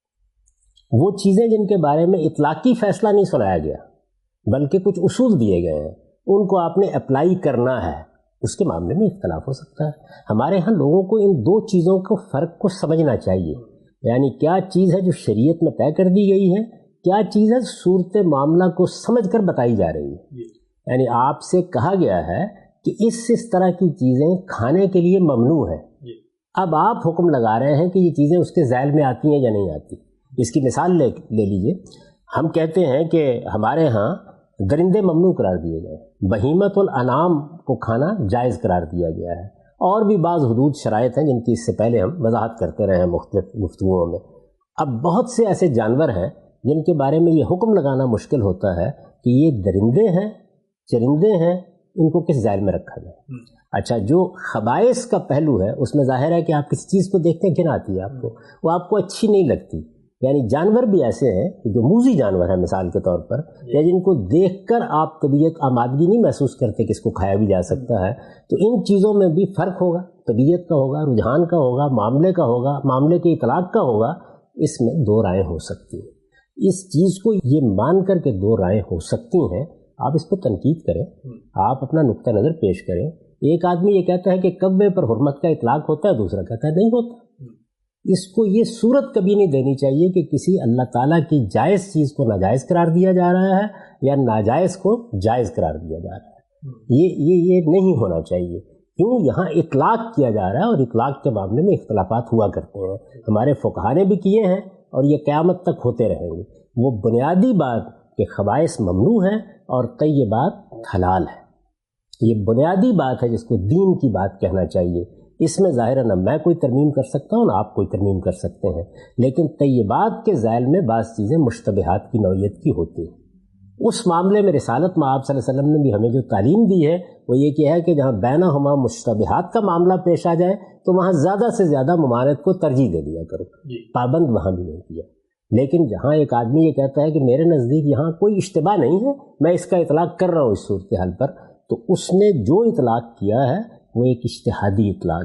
وہ چیزیں جن کے بارے میں اطلاقی فیصلہ نہیں سنایا گیا بلکہ کچھ اصول دیے گئے ہیں، ان کو آپ نے اپلائی کرنا ہے، اس کے معاملے میں اختلاف ہو سکتا ہے. ہمارے ہاں لوگوں کو ان دو چیزوں کو فرق کو سمجھنا چاہیے. یعنی کیا چیز ہے جو شریعت میں طے کر دی گئی ہے، کیا چیز ہے صورت معاملہ کو سمجھ کر بتائی جا رہی ہے. یعنی آپ سے کہا گیا ہے کہ اس طرح کی چیزیں کھانے کے لیے ممنوع ہیں. اب آپ حکم لگا رہے ہیں کہ یہ چیزیں اس کے ذیل میں آتی ہیں یا نہیں آتی. اس کی مثال لے لیجئے. ہم کہتے ہیں کہ ہمارے ہاں درندے ممنوع قرار دیے گئے، بہیمت الانعام کو کھانا جائز قرار دیا گیا ہے، اور بھی بعض حدود شرائط ہیں جن کی اس سے پہلے ہم وضاحت کرتے رہے ہیں مختلف گفتگوؤں میں. اب بہت سے ایسے جانور ہیں جن کے بارے میں یہ حکم لگانا مشکل ہوتا ہے کہ یہ درندے ہیں، چرندے ہیں، ان کو کس ذیل میں رکھا جائے. اچھا، جو خبائث کا پہلو ہے اس میں ظاہر ہے کہ آپ کسی چیز کو دیکھتے ہیں گھن آتی ہے آپ کو، وہ آپ کو اچھی نہیں لگتی. یعنی جانور بھی ایسے ہیں کہ جو موذی جانور ہیں مثال کے طور پر، یا جن کو دیکھ کر آپ طبیعت آمادگی نہیں محسوس کرتے کہ اس کو کھایا بھی جا سکتا ہے. تو ان چیزوں میں بھی فرق ہوگا، طبیعت کا ہوگا، رجحان کا ہوگا، معاملے کا ہوگا، معاملے کے اطلاق کا ہوگا. اس میں دو رائے ہو سکتی ہیں. اس چیز کو یہ مان کر کے دو رائے ہو سکتی ہیں. آپ اس پہ تنقید کریں، آپ اپنا نقطہ نظر پیش کریں. ایک آدمی یہ کہتا ہے کہ کعبے پر حرمت کا اطلاق ہوتا ہے، دوسرا کہتا ہے نہیں ہوتا. اس کو یہ صورت کبھی نہیں دینی چاہیے کہ کسی اللہ تعالیٰ کی جائز چیز کو ناجائز قرار دیا جا رہا ہے یا ناجائز کو جائز قرار دیا جا رہا ہے. یہ نہیں ہونا چاہیے. کیوں؟ یہاں اطلاق کیا جا رہا ہے اور اطلاق کے معاملے میں اختلافات ہوا کرتے ہیں. ہمارے فقہا نے بھی کیے ہیں اور یہ قیامت تک ہوتے رہیں گے. وہ بنیادی بات کہ خبائث ممنوع ہیں اور طیبات حلال ہے، یہ بنیادی بات ہے جس کو دین کی بات کہنا چاہیے. اس میں ظاہر ہے نہ میں کوئی ترمیم کر سکتا ہوں نہ آپ کوئی ترمیم کر سکتے ہیں، لیکن طیبات کے ذیل میں بعض چیزیں مشتبہات کی نوعیت کی ہوتی ہیں. اس معاملے میں رسالت میں آپ صلی اللہ علیہ وسلم نے بھی ہمیں جو تعلیم دی ہے وہ یہ کیا ہے کہ جہاں بینہما مشتبہات کا معاملہ پیش آ جائے تو وہاں زیادہ سے زیادہ ممانعت کو ترجیح دے دیا کرو. پابند وہاں بھی نہیں کیا. لیکن جہاں ایک آدمی یہ کہتا ہے کہ میرے نزدیک یہاں کوئی اشتباہ نہیں ہے، میں اس کا اطلاق کر رہا ہوں اس صورتحال پر، تو اس نے جو اطلاق کیا ہے وہ ایک اجتہادی اطلاق ہے.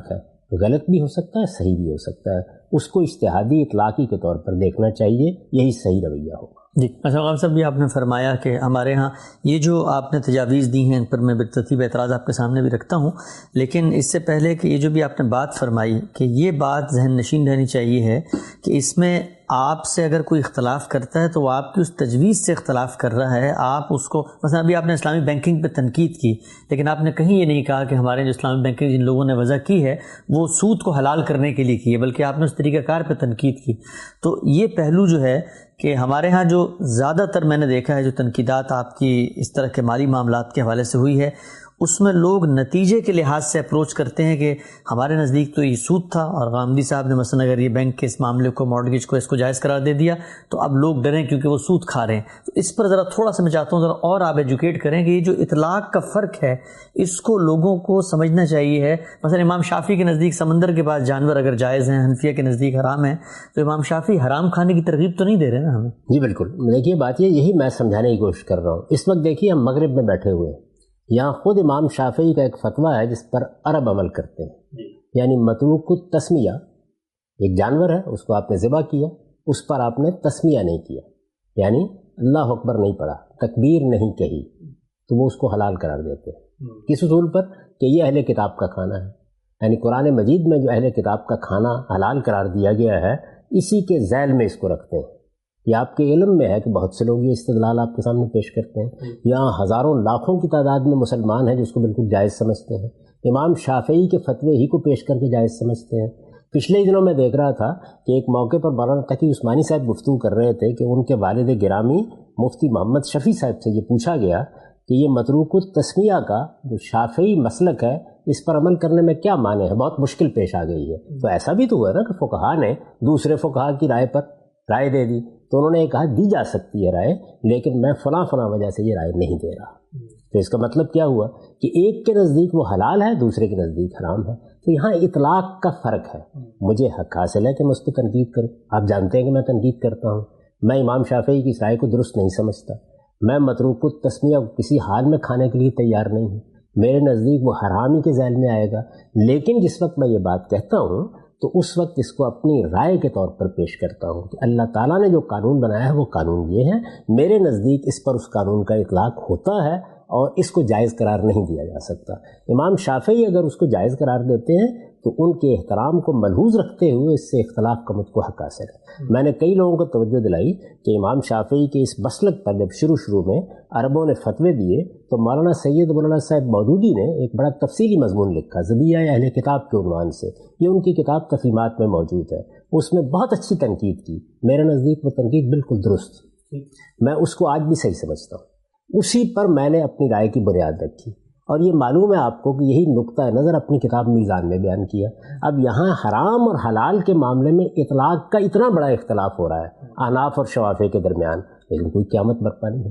غلط بھی ہو سکتا ہے، صحیح بھی ہو سکتا ہے، اس کو اجتہادی اطلاقی کے طور پر دیکھنا چاہیے، یہی صحیح رویہ ہوگا۔ جی اچھا غام صاحب، بھی آپ نے فرمایا کہ ہمارے ہاں یہ جو آپ نے تجاویز دی ہیں ان پر میں بالترتیب اعتراض آپ کے سامنے بھی رکھتا ہوں، لیکن اس سے پہلے کہ یہ جو بھی آپ نے بات فرمائی کہ یہ بات ذہن نشین رہنی چاہیے ہے کہ اس میں آپ سے اگر کوئی اختلاف کرتا ہے تو وہ آپ کی اس تجویز سے اختلاف کر رہا ہے، آپ اس کو مثلا ابھی آپ نے اسلامی بینکنگ پہ تنقید کی، لیکن آپ نے کہیں یہ نہیں کہا کہ ہمارے جو اسلامی بینکنگ جن لوگوں نے وضع کی ہے وہ سود کو حلال کرنے کے لیے کی ہے، بلکہ آپ نے اس طریقہ کار پہ تنقید کی۔ تو یہ پہلو جو ہے کہ ہمارے ہاں جو زیادہ تر میں نے دیکھا ہے جو تنقیدات آپ کی اس طرح کے مالی معاملات کے حوالے سے ہوئی ہے، اس میں لوگ نتیجے کے لحاظ سے اپروچ کرتے ہیں کہ ہمارے نزدیک تو یہ سود تھا، اور غامدی صاحب نے مثلا اگر یہ بینک کے اس معاملے کو مارگیج کو اس کو جائز قرار دے دیا تو اب لوگ ڈریں کیونکہ وہ سود کھا رہے ہیں۔ تو اس پر ذرا تھوڑا سا میں چاہتا ہوں ذرا اور آپ ایجوکیٹ کریں کہ یہ جو اطلاق کا فرق ہے اس کو لوگوں کو سمجھنا چاہیے ہے۔ مثلا امام شافعی کے نزدیک سمندر کے پاس جانور اگر جائز ہیں، حنفیہ کے نزدیک حرام ہیں، تو امام شافعی حرام کھانے کی ترغیب تو نہیں دے رہے نا ہمیں؟ جی بالکل، دیکھیے بات یہی میں سمجھانے کی کوشش کر رہا ہوں۔ اس وقت دیکھیے ہم مغرب میں بیٹھے ہوئے ہیں، یہاں خود امام شافعی کا ایک فتویٰ ہے جس پر عرب عمل کرتے ہیں، یعنی متروک التسمیہ، ایک جانور ہے اس کو آپ نے ذبح کیا، اس پر آپ نے تسمیہ نہیں کیا، یعنی اللہ اکبر نہیں پڑھا، تکبیر نہیں کہی، تو وہ اس کو حلال قرار دیتے ہیں۔ کس اصول پر؟ کہ یہ اہل کتاب کا کھانا ہے، یعنی قرآن مجید میں جو اہل کتاب کا کھانا حلال قرار دیا گیا ہے اسی کے ذیل میں اس کو رکھتے ہیں۔ یہ آپ کے علم میں ہے کہ بہت سے لوگ یہ استدلال آپ کے سامنے پیش کرتے ہیں، یہاں ہزاروں لاکھوں کی تعداد میں مسلمان ہیں جو اس کو بالکل جائز سمجھتے ہیں، امام شافعی کے فتوے ہی کو پیش کر کے جائز سمجھتے ہیں۔ پچھلے دنوں میں دیکھ رہا تھا کہ ایک موقع پر مولانا تقی عثمانی صاحب گفتگو کر رہے تھے کہ ان کے والد گرامی مفتی محمد شفیع صاحب سے یہ پوچھا گیا کہ یہ متروک التسمیہ کا جو شافعی مسلک ہے اس پر عمل کرنے میں کیا معنی ہے، بہت مشکل پیش آ گئی ہے۔ تو ایسا بھی تو ہوا نا کہ فقہا نے دوسرے فقہا کی رائے پر رائے دے دی، تو انہوں نے یہ کہا دی جا سکتی ہے رائے، لیکن میں فلاں وجہ سے یہ رائے نہیں دے رہا۔ تو اس کا مطلب کیا ہوا کہ ایک کے نزدیک وہ حلال ہے، دوسرے کے نزدیک حرام ہے۔ تو یہاں اطلاق کا فرق ہے۔ مجھے حق حاصل ہے کہ میں اس پہ تنقید کروں، آپ جانتے ہیں کہ میں تنقید کرتا ہوں، میں امام شافعی کی اس رائے کو درست نہیں سمجھتا، میں متروک التسمیہ کو کسی حال میں کھانے کے لیے تیار نہیں ہوں، میرے نزدیک وہ حرامی کے ذیل میں آئے گا۔ لیکن جس وقت میں یہ بات کہتا ہوں تو اس وقت اس کو اپنی رائے کے طور پر پیش کرتا ہوں کہ اللہ تعالیٰ نے جو قانون بنایا ہے وہ قانون یہ ہے، میرے نزدیک اس پر اس قانون کا اطلاق ہوتا ہے اور اس کو جائز قرار نہیں دیا جا سکتا۔ امام شافعی اگر اس کو جائز قرار دیتے ہیں تو ان کے احترام کو ملحوظ رکھتے ہوئے اس سے اختلاف کا مجھ کو حق حاصل ہے۔ میں نے کئی لوگوں کو توجہ دلائی کہ امام شافعی کے اس مسلک پر جب شروع میں عربوں نے فتوے دیے تو مولانا سید مولانا صاحب مودودی نے ایک بڑا تفصیلی مضمون لکھا ذبیحہ اہل کتاب کے عنوان سے، یہ ان کی کتاب تفہیمات میں موجود ہے، اس میں بہت اچھی تنقید کی، میرے نزدیک وہ تنقید بالکل درست، میں اس کو آج بھی صحیح سمجھتا ہوں۔ اسی پر میں نے اپنی رائے کی بنیاد رکھی، اور یہ معلوم ہے آپ کو کہ یہی نقطہ نظر اپنی کتاب میزان میں بیان کیا۔ اب یہاں حرام اور حلال کے معاملے میں اطلاق کا اتنا بڑا اختلاف ہو رہا ہے احناف اور شوافی کے درمیان، لیکن کوئی قیامت برپا نہیں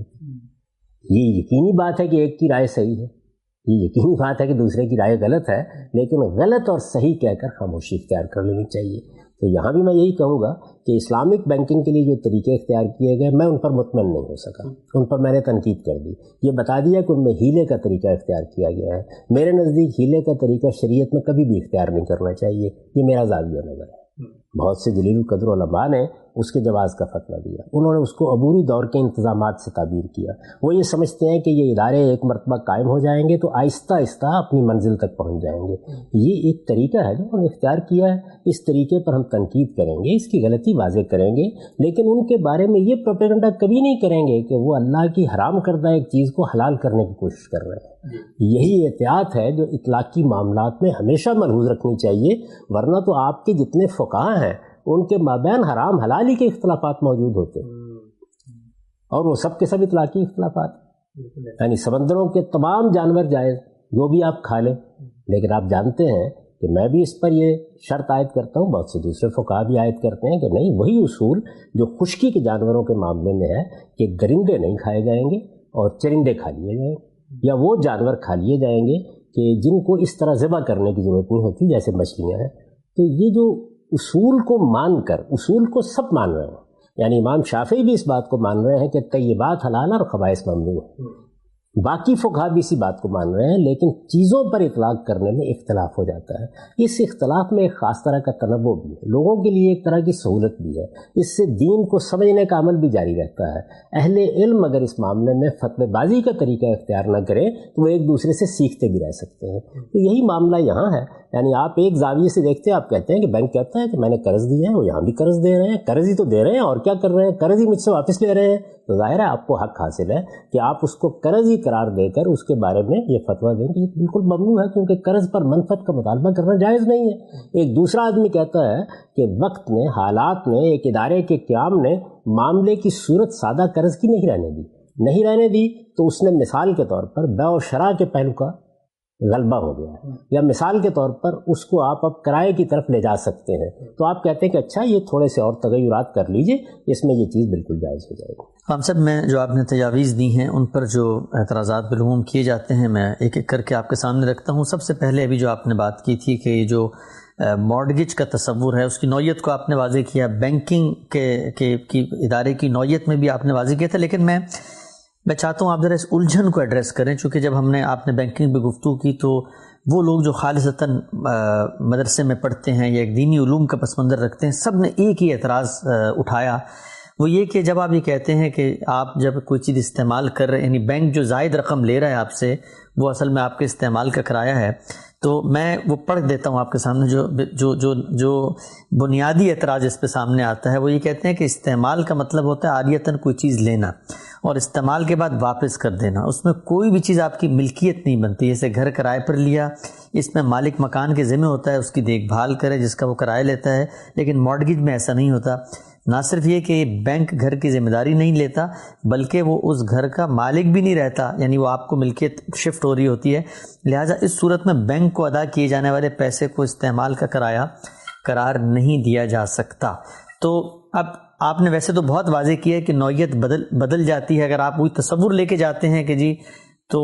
ہوتی۔ یہ یقینی بات ہے کہ ایک کی رائے صحیح ہے، یہ یقینی بات ہے کہ دوسرے کی رائے غلط ہے، لیکن غلط اور صحیح کہہ کر خاموشی اختیار کر لینی چاہیے۔ تو یہاں بھی میں یہی کہوں گا کہ اسلامک بینکنگ کے لیے جو طریقے اختیار کیے گئے میں ان پر مطمئن نہیں ہو سکا، ان پر میں نے تنقید کر دی، یہ بتا دیا کہ ان میں ہیلے کا طریقہ اختیار کیا گیا ہے۔ میرے نزدیک ہیلے کا طریقہ شریعت میں کبھی بھی اختیار نہیں کرنا چاہیے، یہ میرا زاویہ نظر ہے۔ بہت سے جلیل القدر علماء نے اس کے جواز کا فتویٰ دیا، انہوں نے اس کو عبوری دور کے انتظامات سے تعبیر کیا۔ وہ یہ سمجھتے ہیں کہ یہ ادارے ایک مرتبہ قائم ہو جائیں گے تو آہستہ آہستہ اپنی منزل تک پہنچ جائیں گے۔ یہ ایک طریقہ ہے جو انہوں نے اختیار کیا ہے، اس طریقے پر ہم تنقید کریں گے، اس کی غلطی واضح کریں گے، لیکن ان کے بارے میں یہ پروپیگنڈا کبھی نہیں کریں گے کہ وہ اللہ کی حرام کردہ ایک چیز کو حلال کرنے کی کوشش کر رہے ہیں۔ یہی احتیاط ہے جو اطلاقی معاملات میں ہمیشہ ملحوظ رکھنی چاہیے، ورنہ تو آپ کے جتنے فقہا ہیں ان کے مابین حرام حلالی کے اختلافات موجود ہوتے ہیں، اور وہ سب کے سب اطلاقی اختلافات، یعنی سمندروں کے تمام جانور جائز، جو بھی آپ کھا لیں، لیکن آپ جانتے ہیں کہ میں بھی اس پر یہ شرط عائد کرتا ہوں، بہت سے دوسرے فقہا بھی عائد کرتے ہیں کہ نہیں، وہی اصول جو خشکی کے جانوروں کے معاملے میں ہے کہ گرندے نہیں کھائے جائیں گے اور چرندے کھا لیے جائیں گے، یا وہ جانور کھا لیے جائیں گے کہ جن کو اس طرح ذبح کرنے کی ضرورت نہیں ہوتی جیسے مچھلیاں ہیں۔ تو یہ جو اصول کو مان کر، اصول کو سب مان رہے ہیں، یعنی امام شافعی بھی اس بات کو مان رہے ہیں کہ طیبات حلال اور خبائث ممنوع ہے، باقی فقہا بھی اسی بات کو مان رہے ہیں، لیکن چیزوں پر اطلاق کرنے میں اختلاف ہو جاتا ہے۔ اس اختلاف میں ایک خاص طرح کا تنوع بھی ہے، لوگوں کے لیے ایک طرح کی سہولت بھی ہے، اس سے دین کو سمجھنے کا عمل بھی جاری رہتا ہے۔ اہل علم اگر اس معاملے میں فتوی بازی کا طریقہ اختیار نہ کریں تو وہ ایک دوسرے سے سیکھتے بھی رہ سکتے ہیں۔ تو یہی معاملہ یہاں ہے، یعنی آپ ایک زاویے سے دیکھتے ہیں، آپ کہتے ہیں کہ بینک کہتا ہے کہ میں نے قرض دیا ہے، وہ یہاں بھی قرض دے رہے ہیں، قرض ہی تو دے رہے ہیں اور کیا کر رہے ہیں، قرض ہی مجھ سے واپس لے رہے ہیں، تو ظاہر ہے آپ کو حق حاصل ہے کہ آپ اس کو قرض ہی قرار دے کر اس کے بارے میں یہ فتویٰ دیں کہ یہ بالکل ممنوع ہے، کیونکہ قرض پر منفعت کا مطالبہ کرنا جائز نہیں ہے۔ ایک دوسرا آدمی کہتا ہے کہ وقت نے، حالات نے، ایک ادارے کے قیام نے معاملے کی صورت سادہ قرض کی نہیں رہنے دی تو اس نے مثال کے طور پر بیع و شراء کے پہلو کا غلبہ ہو گیا ہے، یا مثال کے طور پر اس کو آپ اب کرائے کی طرف لے جا سکتے ہیں، تو آپ کہتے ہیں کہ اچھا یہ تھوڑے سے اور تغیرات کر لیجئے، اس میں یہ چیز بالکل جائز ہو جائے گی۔ ہم سب میں جو آپ نے تجاویز دی ہیں ان پر جو اعتراضات بالعموم کیے جاتے ہیں میں ایک ایک کر کے آپ کے سامنے رکھتا ہوں۔ سب سے پہلے ابھی جو آپ نے بات کی تھی کہ یہ جو مارگیج کا تصور ہے اس کی نوعیت کو آپ نے واضح کیا، بینکنگ کے ادارے کی نوعیت میں بھی آپ نے واضح کیا تھا، لیکن میں چاہتا ہوں آپ ذرا اس الجھن کو ایڈریس کریں، چونکہ جب ہم نے آپ نے بینکنگ پہ گفتگو کی تو وہ لوگ جو خالصتاً مدرسے میں پڑھتے ہیں یا ایک دینی علوم کا پس منظر رکھتے ہیں، سب نے ایک ہی اعتراض اٹھایا، وہ یہ کہ جب آپ یہ کہتے ہیں کہ آپ جب کوئی چیز استعمال کر رہے ہیں، یعنی بینک جو زائد رقم لے رہا ہے آپ سے وہ اصل میں آپ کے استعمال کا کرایہ ہے، تو میں وہ پڑھ دیتا ہوں آپ کے سامنے جو بنیادی اعتراض اس پہ سامنے آتا ہے۔ وہ یہ کہتے ہیں کہ استعمال کا مطلب ہوتا ہے عاریتاً کوئی چیز لینا اور استعمال کے بعد واپس کر دینا، اس میں کوئی بھی چیز آپ کی ملکیت نہیں بنتی۔ جیسے گھر کرائے پر لیا، اس میں مالک مکان کے ذمہ ہوتا ہے، اس کی دیکھ بھال کرے جس کا وہ کرایہ لیتا ہے، لیکن مارگیج میں ایسا نہیں ہوتا۔ نہ صرف یہ کہ بینک گھر کی ذمہ داری نہیں لیتا بلکہ وہ اس گھر کا مالک بھی نہیں رہتا، یعنی وہ آپ کو ملکیت شفٹ ہو رہی ہوتی ہے، لہٰذا اس صورت میں بینک کو ادا کیے جانے والے پیسے کو استعمال کا کرایہ قرار نہیں دیا جا سکتا۔ تو اب آپ نے ویسے تو بہت واضح کیا ہے کہ نوعیت بدل جاتی ہے، اگر آپ وہی تصور لے کے جاتے ہیں کہ جی، تو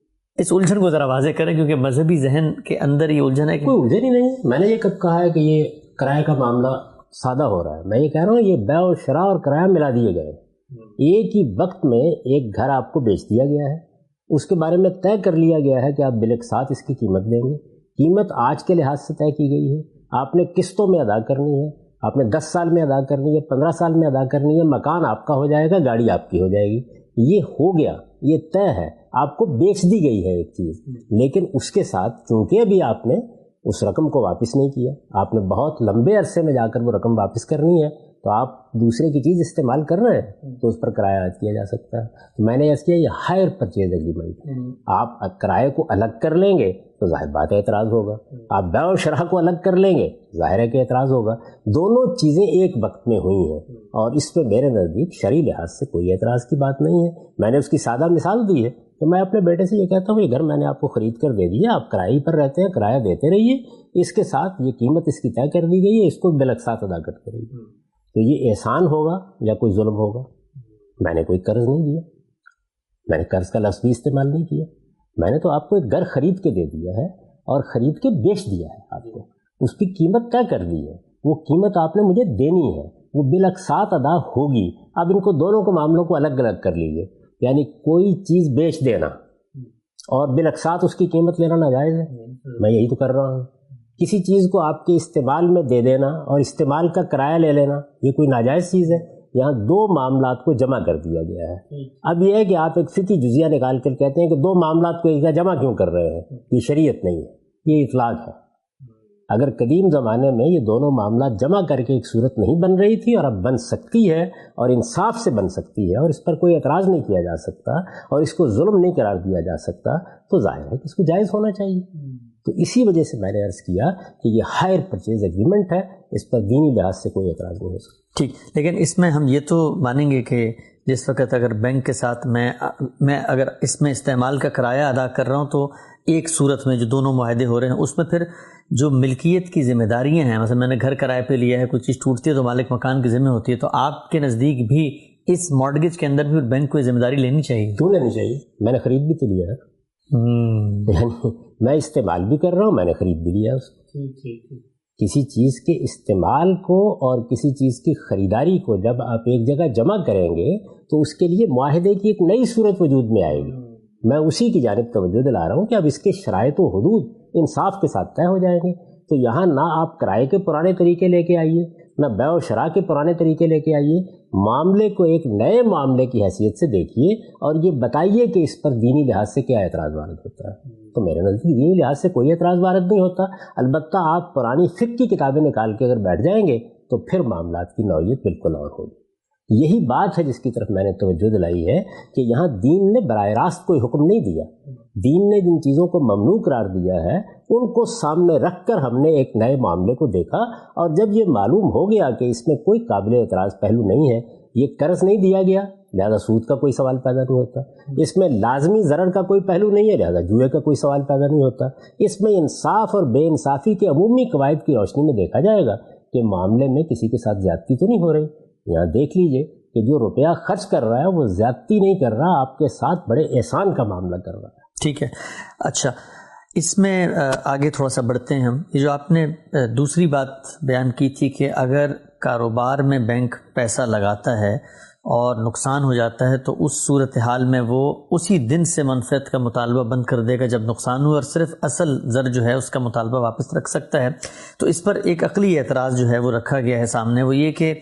اس الجھن کو ذرا واضح کریں، کیونکہ مذہبی ذہن کے اندر یہ الجھن ہے کہ کوئی الجھن ہی نہیں۔ میں نے یہ کب کہا ہے کہ یہ کرائے کا معاملہ سادہ ہو رہا ہے؟ میں یہ کہہ رہا ہوں یہ بیع و شراء اور کرایہ ملا دیے گئے، ایک ہی وقت میں ایک گھر آپ کو بیچ دیا گیا ہے، اس کے بارے میں طے کر لیا گیا ہے کہ آپ بالکسات اس کی قیمت دیں گے، قیمت آج کے لحاظ سے طے کی گئی ہے، آپ نے قسطوں میں ادا کرنی ہے، آپ نے 10 سال میں ادا کرنی ہے، 15 سال میں ادا کرنی ہے، مکان آپ کا ہو جائے گا، گاڑی آپ کی ہو جائے گی، یہ ہو گیا، یہ طے ہے، آپ کو بیچ دی گئی ہے ایک چیز، لیکن اس کے ساتھ چونکہ ابھی آپ نے اس رقم کو واپس نہیں کیا، آپ نے بہت لمبے عرصے میں جا کر وہ رقم واپس کرنی ہے، تو آپ دوسرے کی چیز استعمال کر رہے ہیں تو اس پر کرایہ عائد کیا جا سکتا ہے۔ تو میں نے اس کیا یہ ہائر پرچیز ایگریمنٹ، آپ کرائے کو الگ کر لیں گے تو ظاہر بات ہے اعتراض ہوگا، آپ بیع و شراء کو الگ کر لیں گے ظاہر ہے کہ اعتراض ہوگا، دونوں چیزیں ایک وقت میں ہوئی ہیں اور اس پہ میرے نزدیک شرعی لحاظ سے کوئی اعتراض کی بات نہیں ہے۔ میں نے اس کی سادہ مثال دی ہے کہ میں اپنے بیٹے سے یہ کہتا ہوں یہ گھر میں نے آپ کو خرید کر دے دیا، آپ کرائے پر رہتے ہیں، کرایہ دیتے رہیے، اس کے ساتھ یہ قیمت اس کی طے کر دی گئی ہے، اس کو بالکسات ادا کرتے رہیے۔ تو یہ احسان ہوگا یا کوئی ظلم ہوگا؟ میں نے کوئی قرض نہیں دیا، میں نے قرض کا لفظ بھی استعمال نہیں کیا، میں نے تو آپ کو ایک گھر خرید کے دے دیا ہے اور خرید کے بیچ دیا ہے، آپ کو اس کی قیمت طے کر دی ہے، وہ قیمت آپ نے مجھے دینی ہے، وہ بالکسات ادا ہوگی۔ اب ان کو دونوں کو معاملوں کو الگ الگ کر لیجیے، یعنی کوئی چیز بیچ دینا اور بالکسات اس کی قیمت لینا ناجائز ہے، میں یہی تو کر رہا ہوں۔ کسی چیز کو آپ کے استعمال میں دے دینا اور استعمال کا کرایہ لے لینا یہ کوئی ناجائز چیز ہے؟ یہاں دو معاملات کو جمع کر دیا گیا ہے۔ اب یہ ہے کہ آپ ایک فقہی جزیہ نکال کر کہتے ہیں کہ دو معاملات کو ایک جگہ جمع کیوں کر رہے ہیں، یہ شریعت نہیں ہے، یہ اطلاق ہے۔ اگر قدیم زمانے میں یہ دونوں معاملات جمع کر کے ایک صورت نہیں بن رہی تھی اور اب بن سکتی ہے اور انصاف سے بن سکتی ہے اور اس پر کوئی اعتراض نہیں کیا جا سکتا اور اس کو ظلم نہیں قرار دیا جا سکتا، تو ظاہر ہے کہ اس کو جائز ہونا چاہیے۔ تو اسی وجہ سے میں نے عرض کیا کہ یہ ہائر پرچیز ایگریمنٹ ہے، اس پر دینی لحاظ سے کوئی اعتراض نہیں ہو سکتا۔ ٹھیک، لیکن اس میں ہم یہ تو مانیں گے کہ جس وقت اگر بینک کے ساتھ میں اگر اس میں استعمال کا کرایہ ادا کر رہا ہوں تو ایک صورت میں جو دونوں معاہدے ہو رہے ہیں اس میں پھر جو ملکیت کی ذمہ داریاں ہیں، مثلا میں نے گھر کرائے پہ لیا ہے، کوئی چیز ٹوٹتی ہے تو مالک مکان کی ذمہ ہوتی ہے، تو آپ کے نزدیک بھی اس مارگیج کے اندر بھی بینک کو ذمہ داری لینی چاہیے؟ کیوں لینی چاہیے؟ میں نے خرید بھی تو لیا ہے، یعنی میں استعمال بھی کر رہا ہوں، میں نے خرید بھی لیا اس کو۔ کسی چیز کے استعمال کو اور کسی چیز کی خریداری کو جب آپ ایک جگہ جمع کریں گے تو اس کے لیے معاہدے کی ایک نئی صورت وجود میں آئے گی۔ میں اسی کی جانب توجہ دلا رہا ہوں کہ اب اس کے شرائط و حدود انصاف کے ساتھ طے ہو جائیں گے. تو یہاں نہ آپ کرائے کے پرانے طریقے لے کے آئیے، نہ بیع و شراء کے پرانے طریقے لے کے آئیے. معاملے کو ایک نئے معاملے کی حیثیت سے دیکھیے اور یہ بتائیے کہ اس پر دینی لحاظ سے کیا اعتراض وارد ہوتا ہے. تو میرے نزدیک دینی لحاظ سے کوئی اعتراض وارد نہیں ہوتا. البتہ آپ پرانی فقہ کی کتابیں نکال کے اگر بیٹھ جائیں گے تو پھر معاملات کی نوعیت بالکل اور ہوگی. یہی بات ہے جس کی طرف میں نے توجہ دلائی ہے کہ یہاں دین نے براہ راست کوئی حکم نہیں دیا. دین نے جن چیزوں کو ممنوع قرار دیا ہے ان کو سامنے رکھ کر ہم نے ایک نئے معاملے کو دیکھا، اور جب یہ معلوم ہو گیا کہ اس میں کوئی قابل اعتراض پہلو نہیں ہے، یہ قرض نہیں دیا گیا لہذا سود کا کوئی سوال پیدا نہیں ہوتا، اس میں لازمی ضرر کا کوئی پہلو نہیں ہے لہذا جوئے کا کوئی سوال پیدا نہیں ہوتا، اس میں انصاف اور بے انصافی کے عمومی قواعد کی روشنی میں دیکھا جائے گا کہ معاملے میں کسی کے ساتھ زیادتی تو نہیں ہو رہی. یہاں دیکھ لیجئے کہ جو روپیہ خرچ کر رہا ہے وہ زیادتی نہیں کر رہا، آپ کے ساتھ بڑے احسان کا معاملہ کر رہا ہے. ٹھیک ہے. اچھا، اس میں آگے تھوڑا سا بڑھتے ہیں ہم. یہ جو آپ نے دوسری بات بیان کی تھی کہ اگر کاروبار میں بینک پیسہ لگاتا ہے اور نقصان ہو جاتا ہے تو اس صورتحال میں وہ اسی دن سے منفعت کا مطالبہ بند کر دے گا جب نقصان ہوا، اور صرف اصل زر جو ہے اس کا مطالبہ واپس رکھ سکتا ہے. تو اس پر ایک عقلی اعتراض جو ہے وہ رکھا گیا ہے سامنے، وہ یہ کہ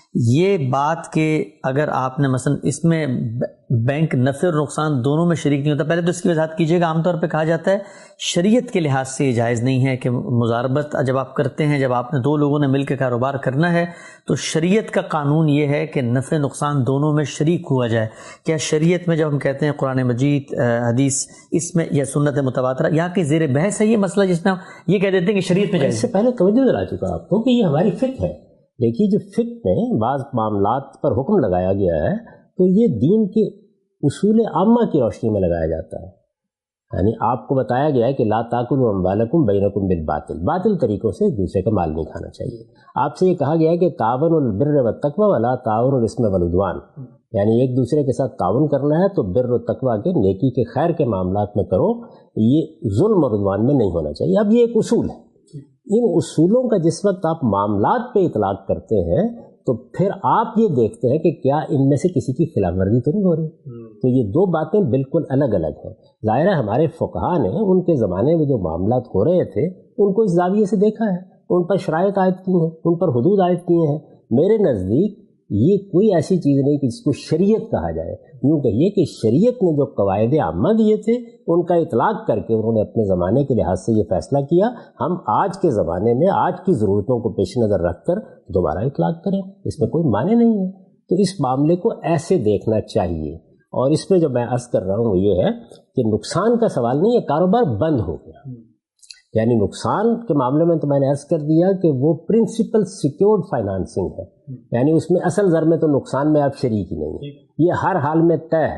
یہ بات کہ اگر آپ نے مثلا اس میں بینک نفع اور نقصان دونوں میں شریک نہیں ہوتا. پہلے تو اس کی وضاحت کیجیے گا. عام طور پہ کہا جاتا ہے شریعت کے لحاظ سے یہ جائز نہیں ہے کہ مضاربت جب آپ کرتے ہیں، جب آپ نے دو لوگوں نے مل کے کاروبار کرنا ہے تو شریعت کا قانون یہ ہے کہ نفع نقصان دونوں میں شریک ہوا جائے. کیا شریعت میں جب ہم کہتے ہیں قرآن مجید، حدیث، اس میں یا سنت متواترہ یہاں کے زیر بحث ہے یہ مسئلہ جس میں ہم یہ کہہ دیتے ہیں کہ شریعت میں جائز؟ اس سے پہلے توجہ دلا چکا آپ کو کہ یہ ہماری فقہ ہے. دیکھیے جو فقہ میں بعض معاملات پر حکم لگایا گیا ہے تو یہ دین کے اصول عامہ کی روشنی میں لگایا جاتا ہے. یعنی آپ کو بتایا گیا ہے کہ لا تاکلوا اموالکم بینکم بالباطل، باطل طریقوں سے ایک دوسرے کا مال نہیں کھانا چاہیے. آپ سے یہ کہا گیا ہے کہ تعاونوا البر والتقوی ولا تعاونوا الاثم والعدوان، یعنی ایک دوسرے کے ساتھ تعاون کرنا ہے تو بر و تقوی کے، نیکی کے، خیر کے معاملات میں کرو، یہ ظلم اور عدوان میں نہیں ہونا چاہیے. اب یہ ایک اصول ہے. ان اصولوں کا جس وقت آپ معاملات پہ اطلاق کرتے ہیں تو پھر آپ یہ دیکھتے ہیں کہ کیا ان میں سے کسی کی خلاف ورزی تو نہیں ہو رہی. تو یہ دو باتیں بالکل الگ الگ ہیں. ظاہر ہے ہمارے فقہاء نے ان کے زمانے میں جو معاملات ہو رہے تھے ان کو اس زاویے سے دیکھا ہے، ان پر شرائط عائد کی ہیں، ان پر حدود عائد کیے ہیں. میرے نزدیک یہ کوئی ایسی چیز نہیں کہ جس کو شریعت کہا جائے. یوں کہیے کہ شریعت نے جو قواعد عامہ دیے تھے ان کا اطلاق کر کے انہوں نے اپنے زمانے کے لحاظ سے یہ فیصلہ کیا ہم آج کے زمانے میں آج کی ضرورتوں کو پیش نظر رکھ کر دوبارہ اطلاق کریں. اس میں کوئی معنی نہیں ہے. تو اس معاملے کو ایسے دیکھنا چاہیے. اور اس میں جو میں عرض کر رہا ہوں وہ یہ ہے کہ نقصان کا سوال نہیں ہے، کاروبار بند ہو گیا. یعنی نقصان کے معاملے میں تو میں نے عرض کر دیا کہ وہ پرنسپل سیکیورڈ فائنانسنگ ہے، یعنی اس میں اصل زر میں تو نقصان میں آپ شریک ہی نہیں ہیں. یہ ہر حال میں طے ہے،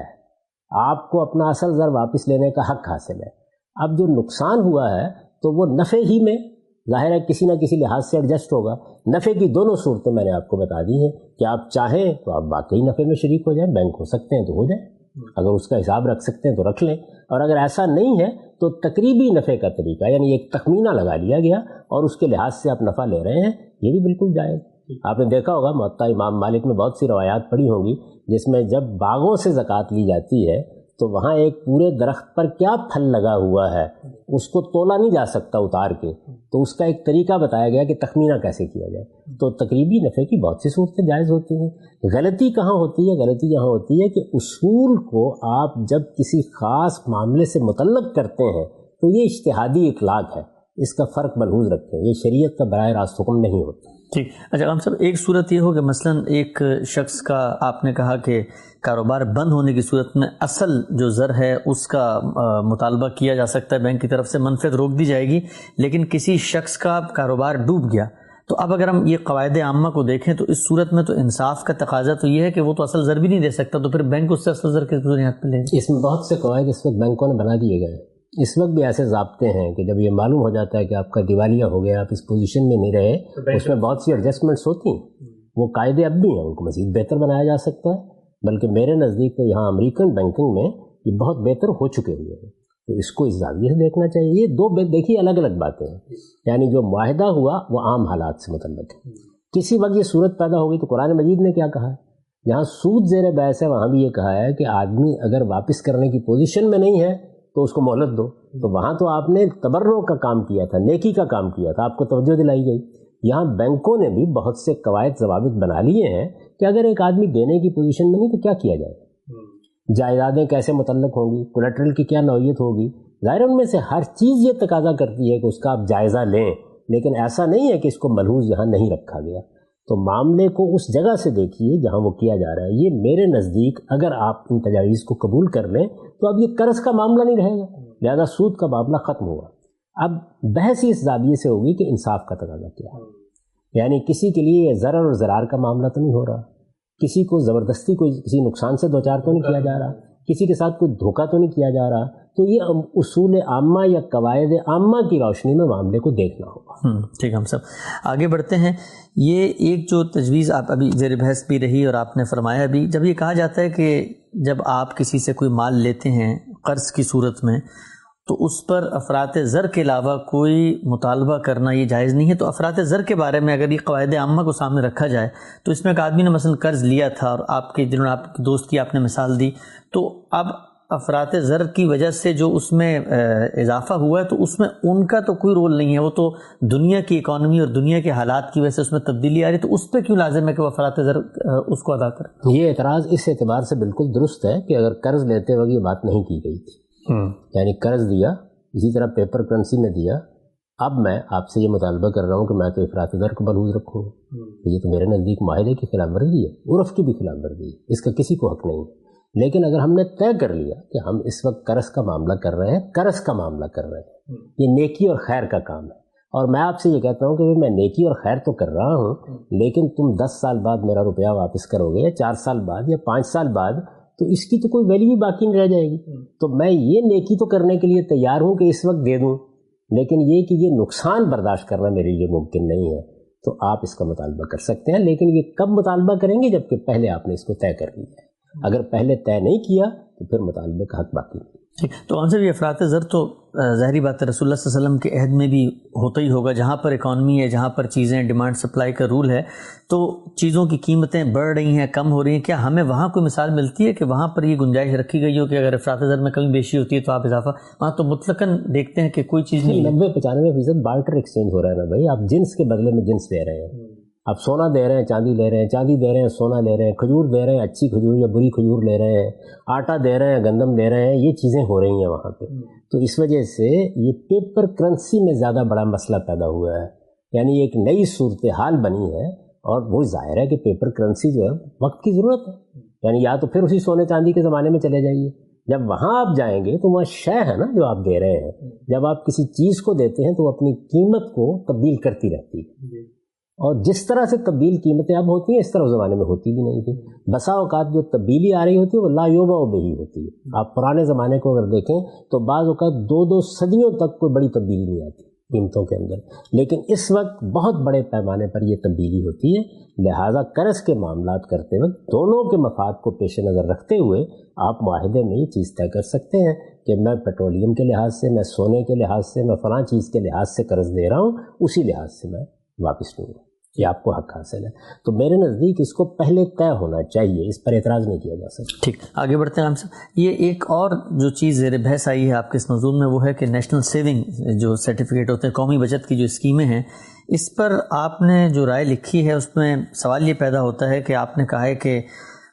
آپ کو اپنا اصل زر واپس لینے کا حق حاصل ہے. اب جو نقصان ہوا ہے تو وہ نفع ہی میں ظاہر ہے کسی نہ کسی لحاظ سے ایڈجسٹ ہوگا. نفع کی دونوں صورتیں میں نے آپ کو بتا دی ہیں کہ آپ چاہیں تو آپ واقعی نفع میں شریک ہو جائیں، بینک ہو سکتے ہیں تو ہو جائیں، اگر اس کا حساب رکھ سکتے ہیں تو رکھ لیں، اور اگر ایسا نہیں ہے تو تقریبی نفع کا طریقہ یعنی ایک تخمینہ لگا لیا گیا اور اس کے لحاظ سے آپ نفع لے رہے ہیں، یہ بھی بالکل جائز. آپ نے دیکھا ہوگا موطا امام مالک میں بہت سی روایات پڑھی ہوں گی جس میں جب باغوں سے زکوٰۃ لی جاتی ہے تو وہاں ایک پورے درخت پر کیا پھل لگا ہوا ہے اس کو تولا نہیں جا سکتا اتار کے، تو اس کا ایک طریقہ بتایا گیا کہ تخمینہ کیسے کیا جائے. تو تقریبی نفع کی بہت سی صورتیں جائز ہوتی ہیں. غلطی کہاں ہوتی ہے؟ غلطی یہاں ہوتی ہے کہ اصول کو آپ جب کسی خاص معاملے سے متعلق کرتے ہیں تو یہ اجتہادی اطلاق ہے، اس کا فرق ملحوظ رکھیں، یہ شریعت کا براہ راست حکم نہیں ہوتا. ٹھیک. اچھا ہم سب ایک صورت یہ ہو کہ مثلا ایک شخص کا آپ نے کہا کہ کاروبار بند ہونے کی صورت میں اصل جو زر ہے اس کا مطالبہ کیا جا سکتا ہے، بینک کی طرف سے منفعت روک دی جائے گی، لیکن کسی شخص کا کاروبار ڈوب گیا تو اب اگر ہم یہ قواعد عامہ کو دیکھیں تو اس صورت میں تو انصاف کا تقاضا تو یہ ہے کہ وہ تو اصل زر بھی نہیں دے سکتا، تو پھر بینک اس سے اصل زر کس بنیاد پہ لے؟ اس میں بہت سے قواعد اس وقت بینکوں نے بنا دیے گئے. اس وقت بھی ایسے ضابطے ہیں کہ جب یہ معلوم ہو جاتا ہے کہ آپ کا دیوالیہ ہو گیا، آپ اس پوزیشن میں نہیں رہے، اس میں بہت سی ایڈجسٹمنٹس ہوتی ہیں. وہ قاعدے اب بھی ہیں، ان کو مزید بہتر بنایا جا سکتا ہے. بلکہ میرے نزدیک تو یہاں امریکن بینکنگ میں یہ بہت بہتر ہو چکے ہوئے ہیں، تو اس کو اس زاویے سے دیکھنا چاہیے. یہ دو دیکھیے الگ الگ باتیں ہیں. یعنی جو معاہدہ ہوا وہ عام حالات سے متعلق ہے. کسی وقت یہ صورت پیدا ہوگی تو قرآن مجید نے کیا کہا ہے؟ جہاں سود زیر بحث ہے وہاں بھی یہ کہا ہے کہ آدمی اگر واپس کرنے کی پوزیشن میں نہیں ہے تو اس کو مہلت دو. تو وہاں تو آپ نے تبرع کا کام کیا تھا, نیکی کا کام کیا تھا, آپ کو توجہ دلائی گئی. یہاں بینکوں نے بھی بہت سے قواعد ضوابط بنا لیے ہیں کہ اگر ایک آدمی دینے کی پوزیشن میں نہیں تو کیا کیا جائے, جائیدادیں کیسے متعلق ہوں گی, کولیٹرل کی کیا نوعیت ہوگی. ظاہر ان میں سے ہر چیز یہ تقاضا کرتی ہے کہ اس کا آپ جائزہ لیں, لیکن ایسا نہیں ہے کہ اس کو ملحوظ یہاں نہیں رکھا گیا. تو معاملے کو اس جگہ سے دیکھیے جہاں وہ کیا جا رہا ہے. یہ میرے نزدیک اگر آپ ان تجاویز کو قبول کر لیں تو اب یہ قرض کا معاملہ نہیں رہے گا, لہذا سود کا معاملہ ختم ہوا. اب بحث اس زاویے سے ہوگی کہ انصاف کا تقاضا کیا ہے, یعنی کسی کے لیے یہ ضرر اور ضرار کا معاملہ تو نہیں ہو رہا, کسی کو زبردستی کوئی کسی نقصان سے دوچار تو نہیں کیا جا رہا, کسی کے ساتھ کوئی دھوکہ تو نہیں کیا جا رہا. تو یہ اصول عامہ یا قواعد عامہ کی روشنی میں معاملے کو دیکھنا ہوگا. ٹھیک, ہم سب آگے بڑھتے ہیں. یہ ایک جو تجویز آپ ابھی زیر بحث بھی رہی اور آپ نے فرمایا ابھی, جب یہ کہا جاتا ہے کہ جب آپ کسی سے کوئی مال لیتے ہیں قرض کی صورت میں تو اس پر افراط زر کے علاوہ کوئی مطالبہ کرنا یہ جائز نہیں ہے. تو افراط زر کے بارے میں اگر یہ قواعد عامہ کو سامنے رکھا جائے تو اس میں ایک آدمی نے مثلا قرض لیا تھا اور آپ کے جنہوں نے آپ کے دوست کی آپ نے مثال دی, تو اب افراط زر کی وجہ سے جو اس میں اضافہ ہوا ہے تو اس میں ان کا تو کوئی رول نہیں ہے, وہ تو دنیا کی اکانومی اور دنیا کے حالات کی وجہ سے اس میں تبدیلی آ رہی ہے, تو اس پہ کیوں لازم ہے کہ وہ افراط زر اس کو ادا کرے؟ یہ اعتراض اس اعتبار سے بالکل درست ہے کہ اگر قرض لیتے وقت یہ بات نہیں کی گئی تھی, یعنی قرض دیا اسی طرح پیپر کرنسی میں دیا, اب میں آپ سے یہ مطالبہ کر رہا ہوں کہ میں تو افراط زر کو ملحوظ رکھوں, یہ تو میرے نزدیک معاہدے کی خلاف ورزی ہے, عرف کی بھی خلاف ورزی ہے, اس کا کسی کو حق نہیں ہے. لیکن اگر ہم نے طے کر لیا کہ ہم اس وقت قرض کا معاملہ کر رہے ہیں, قرض کا معاملہ کر رہے ہیں, یہ نیکی اور خیر کا کام ہے, اور میں آپ سے یہ کہتا ہوں کہ میں نیکی اور خیر تو کر رہا ہوں, لیکن تم 10 سال بعد میرا روپیہ واپس کرو گے یا 4 سال بعد یا 5 سال بعد, تو اس کی تو کوئی ویلیو بھی باقی نہیں رہ جائے گی. تو میں یہ نیکی تو کرنے کے لیے تیار ہوں کہ اس وقت دے دوں, لیکن یہ کہ یہ نقصان برداشت کرنا میرے لیے ممکن نہیں ہے. تو آپ اس کا مطالبہ کر سکتے ہیں, لیکن یہ کب مطالبہ کریں گے؟ جبکہ پہلے آپ نے اس کو طے کر لیا ہے. اگر پہلے طے نہیں کیا تو پھر مطالبے کا حق باقی نہیں. ٹھیک, تو ہم سے بھی افراط زر تو ظاہری بات ہے رسول اللہ صلی اللہ علیہ وسلم کے عہد میں بھی ہوتا ہی ہوگا. جہاں پر اکانومی ہے, جہاں پر چیزیں ڈیمانڈ سپلائی کا رول ہے, تو چیزوں کی قیمتیں بڑھ رہی ہیں, کم ہو رہی ہیں. کیا ہمیں وہاں کوئی مثال ملتی ہے کہ وہاں پر یہ گنجائش رکھی گئی ہو کہ اگر افراط زر میں کمی بیشی ہوتی ہے تو آپ اضافہ؟ وہاں تو مطلقاً دیکھتے ہیں کہ کوئی چیز نہیں, 90-95% بارٹر ایکسچینج ہو رہا ہے نا بھائی. آپ جنس کے بدلے میں جنس لے رہے ہیں, آپ سونا دے رہے ہیں, چاندی لے رہے ہیں, چاندی دے رہے ہیں, سونا لے رہے ہیں, کھجور دے رہے ہیں, اچھی کھجور یا بری کھجور لے رہے ہیں, آٹا دے رہے ہیں, گندم لے رہے ہیں. یہ چیزیں ہو رہی ہیں وہاں پہ. تو اس وجہ سے یہ پیپر کرنسی میں زیادہ بڑا مسئلہ پیدا ہوا ہے, یعنی ایک نئی صورتحال بنی ہے. اور وہ ظاہر ہے کہ پیپر کرنسی جو ہے وقت کی ضرورت ہے, یعنی یا تو پھر اسی سونے چاندی کے زمانے میں چلے جائیے. جب وہاں آپ جائیں گے تو وہاں شے ہے نا جو آپ دے رہے ہیں. جب آپ کسی چیز کو دیتے ہیں تو اپنی قیمت کو تبدیل کرتی رہتی ہے, اور جس طرح سے تبدیل قیمتیں اب ہوتی ہیں اس طرح اس زمانے میں ہوتی بھی نہیں تھی. بسا اوقات جو تبدیلی آ رہی ہوتی ہے وہ لا یوبا بہی ہوتی ہے. آپ پرانے زمانے کو اگر دیکھیں تو بعض اوقات 2 صدیوں تک کوئی بڑی تبدیلی نہیں آتی قیمتوں کے اندر, لیکن اس وقت بہت بڑے پیمانے پر یہ تبدیلی ہوتی ہے. لہٰذا قرض کے معاملات کرتے وقت دونوں کے مفاد کو پیش نظر رکھتے ہوئے آپ معاہدے میں یہ چیز طے کر سکتے ہیں کہ میں پیٹرولیم کے لحاظ سے, میں سونے کے لحاظ سے, میں فلاں چیز کے لحاظ سے قرض دے رہا ہوں, اسی لحاظ سے میں واپس لوں گا, یہ آپ کو حق حاصل ہے. تو میرے نزدیک اس کو پہلے طے ہونا چاہیے, اس پر اعتراض نہیں کیا جا سکتا. ٹھیک, آگے بڑھتے ہیں ہم سے. یہ ایک اور جو چیز زیر بحث آئی ہے آپ کے اس موضوع میں وہ ہے کہ نیشنل سیونگ جو سرٹیفکیٹ ہوتے ہیں, قومی بچت کی جو اسکیمیں ہیں, اس پر آپ نے جو رائے لکھی ہے اس میں سوال یہ پیدا ہوتا ہے کہ آپ نے کہا ہے کہ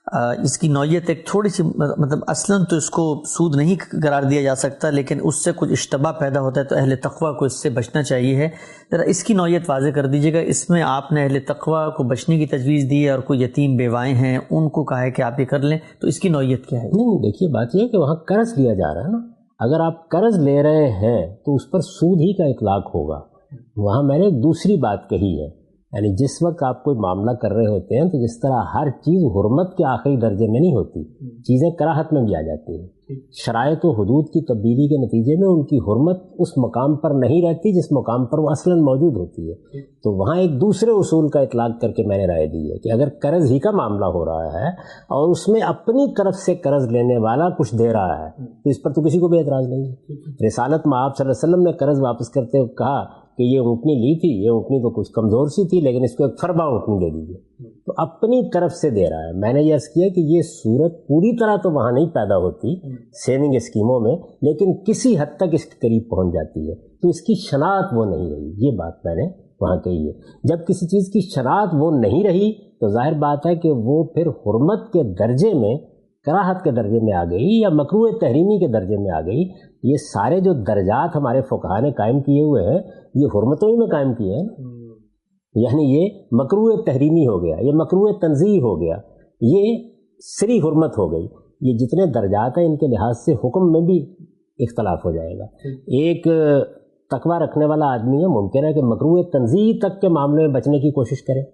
اس کی نوعیت ایک تھوڑی سی, مطلب اصلاً تو اس کو سود نہیں قرار دیا جا سکتا, لیکن اس سے کچھ اشتباہ پیدا ہوتا ہے تو اہل تقویٰ کو اس سے بچنا چاہیے ہے. ذرا اس کی نوعیت واضح کر دیجیے گا. اس میں آپ نے اہل تقویٰ کو بچنے کی تجویز دی ہے اور کوئی یتیم بیوائیں ہیں ان کو کہا ہے کہ آپ یہ کر لیں, تو اس کی نوعیت کیا ہے؟ نہیں, دیکھیے بات یہ ہے کہ وہاں قرض لیا جا رہا ہے نا. اگر آپ قرض لے رہے ہیں تو اس پر سود ہی کا اطلاق ہوگا. وہاں میں نے ایک دوسری بات کہی ہے, یعنی جس وقت آپ کوئی معاملہ کر رہے ہوتے ہیں تو جس طرح ہر چیز حرمت کے آخری درجے میں نہیں ہوتی, چیزیں کراہت میں بھی آ جاتی ہیں. شرائط و حدود کی تبدیلی کے نتیجے میں ان کی حرمت اس مقام پر نہیں رہتی جس مقام پر وہ اصلاً موجود ہوتی ہے. تو وہاں ایک دوسرے اصول کا اطلاق کر کے میں نے رائے دی ہے کہ اگر قرض ہی کا معاملہ ہو رہا ہے اور اس میں اپنی طرف سے قرض لینے والا کچھ دے رہا ہے تو اس پر تو کسی کو بھی اعتراض نہیں ہے. رسالت میں آپ صلی اللہ علیہ وسلم نے قرض واپس کرتے ہوئے کہا کہ یہ اونٹنی لی تھی، یہ اونٹنی تو کچھ کمزور سی تھی لیکن اس کو ایک فربا اونٹنی دے دیجیے، تو اپنی طرف سے دے رہا ہے۔ میں نے یہ عرض کیا کہ یہ صورت پوری طرح تو وہاں نہیں پیدا ہوتی سیونگ اسکیموں میں، لیکن کسی حد تک اس کے قریب پہنچ جاتی ہے، تو اس کی شناخت وہ نہیں رہی، یہ بات میں نے وہاں کہی ہے۔ جب کسی چیز کی شناخت وہ نہیں رہی تو ظاہر بات ہے کہ وہ پھر حرمت کے درجے میں، کراہت کے درجے میں آ گئی یا مکروہ تحریمی کے درجے میں آ گئی۔ یہ سارے جو درجات ہمارے فقہا نے قائم کیے ہوئے ہیں یہ حرمتوں ہی میں قائم کیے ہیں، یعنی یہ مکروہ تحریمی ہو گیا، یہ مکروہ تنزیہ ہو گیا، یہ سری حرمت ہو گئی۔ یہ جتنے درجات ہیں ان کے لحاظ سے حکم میں بھی اختلاف ہو جائے گا۔ ایک تقویٰ رکھنے والا آدمی ہے، ممکن ہے کہ مکروہ تنزیہ تک کے معاملے میں بچنے کی کوشش کرے،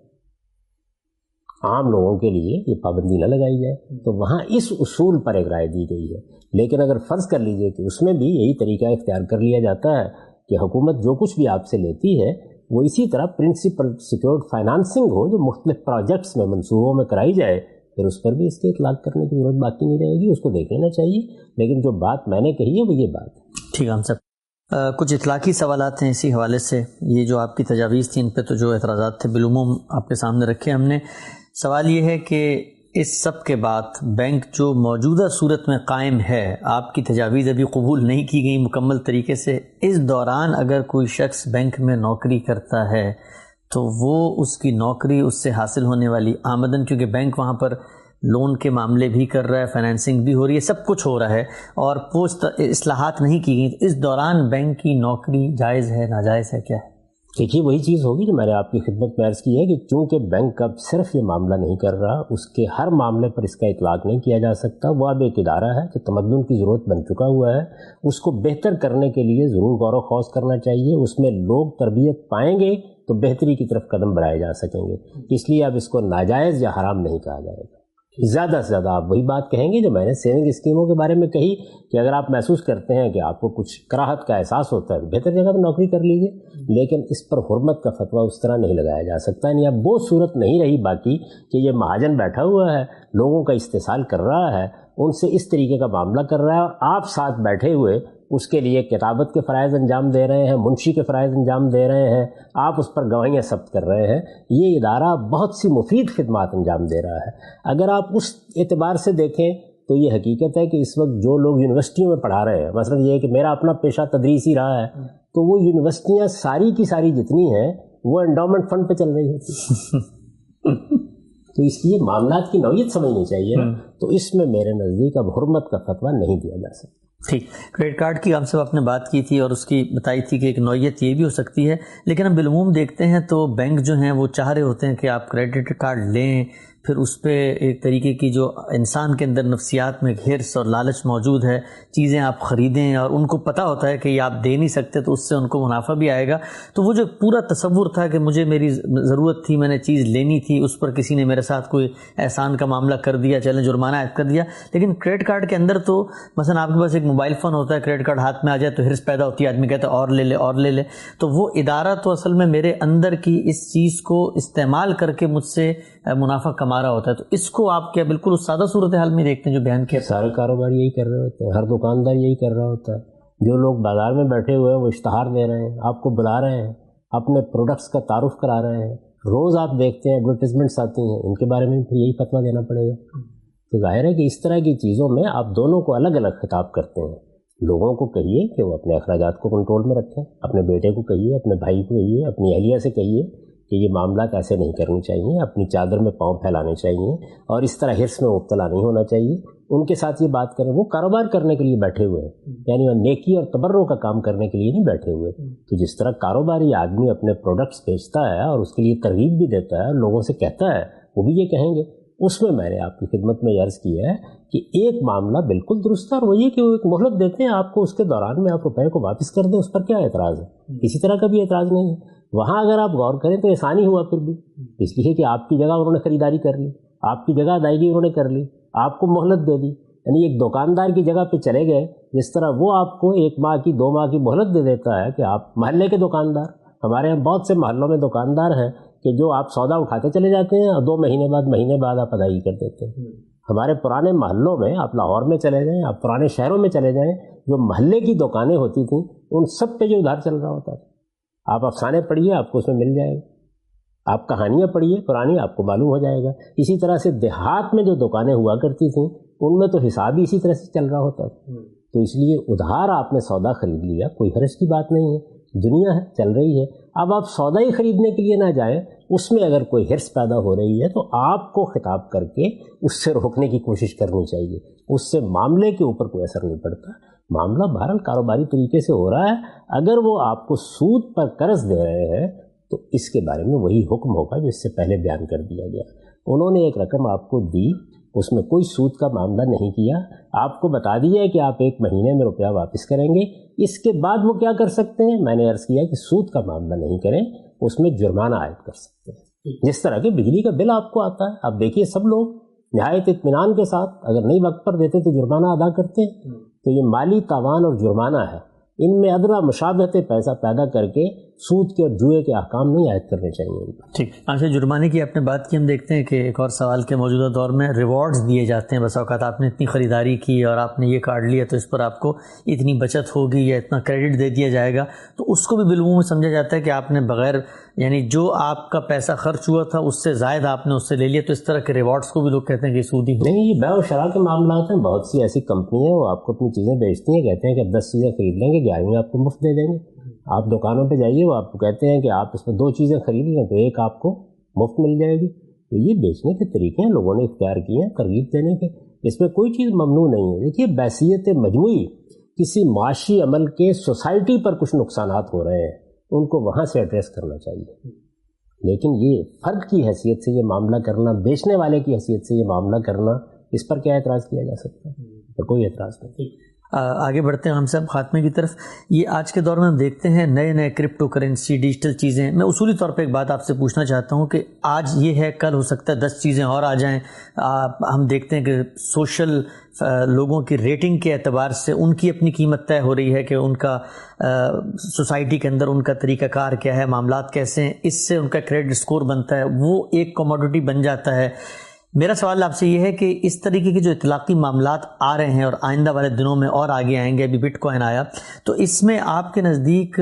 عام لوگوں کے لیے یہ پابندی نہ لگائی جائے، تو وہاں اس اصول پر ایک رائے دی گئی ہے۔ لیکن اگر فرض کر لیجئے کہ اس میں بھی یہی طریقہ اختیار کر لیا جاتا ہے کہ حکومت جو کچھ بھی آپ سے لیتی ہے وہ اسی طرح پرنسپل سیکیورڈ فائنانسنگ ہو جو مختلف پروجیکٹس میں، منصوبوں میں کرائی جائے، پھر اس پر بھی اس کے اطلاق کرنے کی ضرورت باقی نہیں رہے گی، اس کو دیکھ لینا چاہیے۔ لیکن جو بات میں نے کہی ہے وہ یہ بات ہے۔ ٹھیک ہے ہم صاحب، کچھ اطلاقی سوالات ہیں اسی حوالے سے، یہ جو آپ کی تجاویز تھیں ان پہ تو جو اعتراضات تھے بالعموم آپ کے سامنے رکھے ہم نے۔ سوال یہ ہے کہ اس سب کے بعد بینک جو موجودہ صورت میں قائم ہے، آپ کی تجاویز ابھی قبول نہیں کی گئی مکمل طریقے سے، اس دوران اگر کوئی شخص بینک میں نوکری کرتا ہے تو وہ اس کی نوکری، اس سے حاصل ہونے والی آمدن، کیونکہ بینک وہاں پر لون کے معاملے بھی کر رہا ہے، فائنینسنگ بھی ہو رہی ہے، سب کچھ ہو رہا ہے اور پوسٹ اصلاحات نہیں کی گئی، اس دوران بینک کی نوکری جائز ہے ناجائز ہے، کیا ہے؟ دیکھیے وہی چیز ہوگی جو میں نے آپ کی خدمت میں عرض کی ہے کہ چونکہ بینک اب صرف یہ معاملہ نہیں کر رہا، اس کے ہر معاملے پر اس کا اطلاق نہیں کیا جا سکتا، وہ اب ایک ادارہ ہے کہ تمدن کی ضرورت بن چکا ہوا ہے، اس کو بہتر کرنے کے لیے ضرور غور و خوض کرنا چاہیے، اس میں لوگ تربیت پائیں گے تو بہتری کی طرف قدم بڑھائے جا سکیں گے، اس لیے اب اس کو ناجائز یا حرام نہیں کہا جائے گا۔ زیادہ سے زیادہ آپ وہی بات کہیں گے جو میں نے سیونگ اسکیموں کے بارے میں کہی کہ اگر آپ محسوس کرتے ہیں کہ آپ کو کچھ کراہت کا احساس ہوتا ہے تو بہتر جگہ پہ نوکری کر لیجیے، لیکن اس پر حرمت کا فتویٰ اس طرح نہیں لگایا جا سکتا۔ یعنی اب وہ صورت نہیں رہی باقی کہ یہ مہاجن بیٹھا ہوا ہے، لوگوں کا استحصال کر رہا ہے، ان سے اس طریقے کا معاملہ کر رہا ہے اور آپ ساتھ بیٹھے ہوئے اس کے لیے کتابت کے فرائض انجام دے رہے ہیں، منشی کے فرائض انجام دے رہے ہیں، آپ اس پر گواہیاں ثبت کر رہے ہیں۔ یہ ادارہ بہت سی مفید خدمات انجام دے رہا ہے۔ اگر آپ اس اعتبار سے دیکھیں تو یہ حقیقت ہے کہ اس وقت جو لوگ یونیورسٹیوں میں پڑھا رہے ہیں، مثلا یہ ہے کہ میرا اپنا پیشہ تدریس ہی رہا ہے، تو وہ یونیورسٹیاں ساری کی ساری جتنی ہیں وہ انڈومنٹ فنڈ پہ چل رہی ہوتی تو اس لیے معاملات کی نوعیت سمجھنی چاہیے، تو اس میں میرے نزدیک اب حرمت کا فتویٰ نہیں دیا جا سکتا۔ ٹھیک، کریڈٹ کارڈ کی ہم سب آپ نے بات کی تھی اور اس کی بتائی تھی کہ ایک نوعیت یہ بھی ہو سکتی ہے، لیکن ہم بالعموم دیکھتے ہیں تو بینک جو ہیں وہ چاہ رہے ہوتے ہیں کہ آپ کریڈٹ کارڈ لیں، پھر اس پہ ایک طریقے کی جو انسان کے اندر نفسیات میں حرص اور لالچ موجود ہے، چیزیں آپ خریدیں اور ان کو پتہ ہوتا ہے کہ یہ آپ دے نہیں سکتے تو اس سے ان کو منافع بھی آئے گا، تو وہ جو پورا تصور تھا کہ مجھے میری ضرورت تھی، میں نے چیز لینی تھی، اس پر کسی نے میرے ساتھ کوئی احسان کا معاملہ کر دیا، چلیں جرمانہ عائد کر دیا، لیکن کریڈٹ کارڈ کے اندر تو مثلا آپ کے پاس ایک موبائل فون ہوتا ہے، کریڈٹ کارڈ ہاتھ میں آ جائے تو حرص پیدا ہوتی ہے، آدمی کہتا ہے اور لے لے اور لے لے، تو وہ ادارہ تو اصل میں میرے اندر کی اس چیز کو استعمال کر کے مجھ سے منافع کما رہا ہوتا ہے، تو اس کو آپ کیا بالکل اس سادہ صورتحال میں دیکھتے ہیں جو بیان کیا؟ سارے کاروبار یہی کر رہے ہوتے ہیں، ہر دکاندار یہی کر رہا ہوتا ہے، جو لوگ بازار میں بیٹھے ہوئے ہیں وہ اشتہار دے رہے ہیں، آپ کو بلا رہے ہیں، اپنے پروڈکٹس کا تعارف کرا رہے ہیں، روز آپ دیکھتے ہیں ایڈورٹیزمنٹس آتی ہیں، ان کے بارے میں پھر یہی فتویٰ دینا پڑے گا۔ تو ظاہر ہے کہ اس طرح کی چیزوں میں آپ دونوں کو الگ الگ خطاب کرتے ہیں۔ لوگوں کو کہیے کہ وہ اپنے اخراجات کو کنٹرول میں رکھیں، اپنے بیٹے کو کہیے، اپنے بھائی کو کہیے، اپنی اہلیہ سے کہیے کہ یہ معاملات ایسے نہیں کرنی چاہیے، اپنی چادر میں پاؤں پھیلانے چاہیے اور اس طرح حرص میں مبتلا نہیں ہونا چاہیے۔ ان کے ساتھ یہ بات کریں، وہ کاروبار کرنے کے لیے بیٹھے ہوئے ہیں، یعنی وہ نیکی اور تبرع کا کام کرنے کے لیے نہیں بیٹھے ہوئے۔ تو جس طرح کاروباری آدمی اپنے پروڈکٹس بیچتا ہے اور اس کے لیے ترغیب بھی دیتا ہے اور لوگوں سے کہتا ہے، وہ بھی یہ کہیں گے۔ اس میں میں نے آپ کی خدمت میں عرض کیا ہے کہ ایک معاملہ بالکل درست ہے اور وہ یہ کہ وہ ایک مہلت دیتے ہیں آپ کو، اس کے دوران میں آپ روپے کو واپس کر دیں، اس پر کیا اعتراض ہے؟ کسی طرح کا بھی اعتراض نہیں ہے۔ وہاں اگر آپ غور کریں تو آسانی ہوا پھر بھی، اس لیے کہ آپ کی جگہ انہوں نے خریداری کر لی، آپ کی جگہ ادائیگی انہوں نے کر لی، آپ کو مہلت دے دی، یعنی ایک دکاندار کی جگہ پہ چلے گئے، جس طرح وہ آپ کو 1 ماہ کی 2 ماہ کی مہلت دے دیتا ہے کہ آپ محلے کے دکاندار، ہمارے یہاں بہت سے محلوں میں دکاندار ہیں کہ جو آپ سودا اٹھاتے چلے جاتے ہیں اور 2 مہینے بعد آپ ادائیگی کر دیتے ہیں۔ ہمارے پرانے محلوں میں، آپ لاہور میں چلے جائیں، آپ پرانے شہروں میں چلے جائیں، جو محلے کی دکانیں ہوتی تھیں ان سب پہ جو ادھار چل رہا ہوتا تھا، آپ افسانے پڑھیے آپ کو اس میں مل جائے گا، آپ کہانیاں پڑھیے پرانی آپ کو معلوم ہو جائے گا. اسی طرح سے دیہات میں جو دکانیں ہوا کرتی تھیں ان میں تو حساب ہی اسی طرح سے چل رہا ہوتا تھا. تو اس لیے ادھار آپ نے سودا خرید لیا، کوئی حرج کی بات نہیں ہے، دنیا ہے چل رہی ہے. اب آپ سودا ہی خریدنے کے لیے نہ جائیں، اس میں اگر کوئی حرص پیدا ہو رہی ہے تو آپ کو خطاب کر کے اس سے روکنے کی کوشش کرنی چاہیے. اس سے معاملے کے اوپر کوئی اثر نہیں پڑتا. معاملہ بہرحال کاروباری طریقے سے ہو رہا ہے. اگر وہ آپ کو سود پر قرض دے رہے ہیں تو اس کے بارے میں وہی حکم ہوگا جو اس سے پہلے بیان کر دیا گیا. انہوں نے ایک رقم آپ کو دی، اس میں کوئی سود کا معاملہ نہیں کیا، آپ کو بتا دیا ہے کہ آپ 1 مہینے میں روپیہ واپس کریں گے. اس کے بعد وہ کیا کر سکتے ہیں؟ میں نے عرض کیا کہ سود کا معاملہ نہیں کریں، اس میں جرمانہ عائد کر سکتے ہیں. جس طرح کہ بجلی کا بل آپ کو آتا ہے، اب دیکھیے سب لوگ نہایت اطمینان کے ساتھ اگر نہیں وقت پر دیتے تو جرمانہ ادا کرتے ہیں. تو یہ مالی تاوان اور جرمانہ ہے، ان میں ادنا مشابہت پیسہ پیدا کر کے سود کے اور جوئے کے احکام نہیں عائد کرنے چاہیے. ٹھیک. اچھا، جرمانے کی آپ نے بات کی، ہم دیکھتے ہیں کہ ایک اور سوال کے موجودہ دور میں ریوارڈز دیے جاتے ہیں. بس اوقات آپ نے اتنی خریداری کی اور آپ نے یہ کارڈ لیا تو اس پر آپ کو اتنی بچت ہوگی یا اتنا کریڈٹ دے دیا جائے گا، تو اس کو بھی بالعموم سمجھا جاتا ہے کہ آپ نے بغیر یعنی جو آپ کا پیسہ خرچ ہوا تھا اس سے زائد آپ نے اس سے لے لیا، تو اس طرح کے ریوارڈز کو بھی لوگ کہتے ہیں کہ سودی ہو. نہیں، یہ بیع و شراء کے معاملات ہیں. بہت سی ایسی کمپنی ہیں وہ آپ کو اپنی چیزیں بیچتی ہیں، کہتے ہیں کہ اب 10 چیزیں خرید لیں گے 11ویں آپ کو مفت دے دیں گے. آپ دکانوں پہ جائیے، وہ آپ کو کہتے ہیں کہ آپ اس میں 2 چیزیں خرید لیں تو 1 آپ کو مفت مل جائے گی. تو یہ بیچنے کے طریقے ہیں، لوگوں نے اختیار کیے ہیں ترغیب دینے کے. اس میں کوئی چیز ممنوع نہیں ہے. دیکھیے بحیثیت مجموعی کسی معاشی عمل کے سوسائٹی پر کچھ نقصانات ہو رہے ہیں، ان کو وہاں سے ایڈریس کرنا چاہیے. لیکن یہ فرد کی حیثیت سے یہ معاملہ کرنا، بیچنے والے کی حیثیت سے یہ معاملہ کرنا، اس پر کیا اعتراض کیا جا سکتا ہے؟ پر کوئی اعتراض نہیں. آگے بڑھتے ہیں ہم سب خاتمے کی طرف. یہ آج کے دور میں ہم دیکھتے ہیں نئے نئے کرپٹو کرنسی، ڈیجیٹل چیزیں. میں اصولی طور پہ ایک بات آپ سے پوچھنا چاہتا ہوں کہ آج یہ ہے، کل ہو سکتا ہے 10 چیزیں اور آ جائیں. ہم دیکھتے ہیں کہ سوشل لوگوں کی ریٹنگ کے اعتبار سے ان کی اپنی قیمت طے ہو رہی ہے کہ ان کا سوسائٹی کے اندر ان کا طریقہ کار کیا ہے، معاملات کیسے ہیں، اس سے ان کا کریڈٹ اسکور بنتا ہے، وہ ایک کموڈٹی بن جاتا ہے. میرا سوال آپ سے یہ ہے کہ اس طریقے کے جو اطلاقی معاملات آ رہے ہیں اور آئندہ والے دنوں میں اور آگے آئیں گے، ابھی بٹ کوائن آیا، تو اس میں آپ کے نزدیک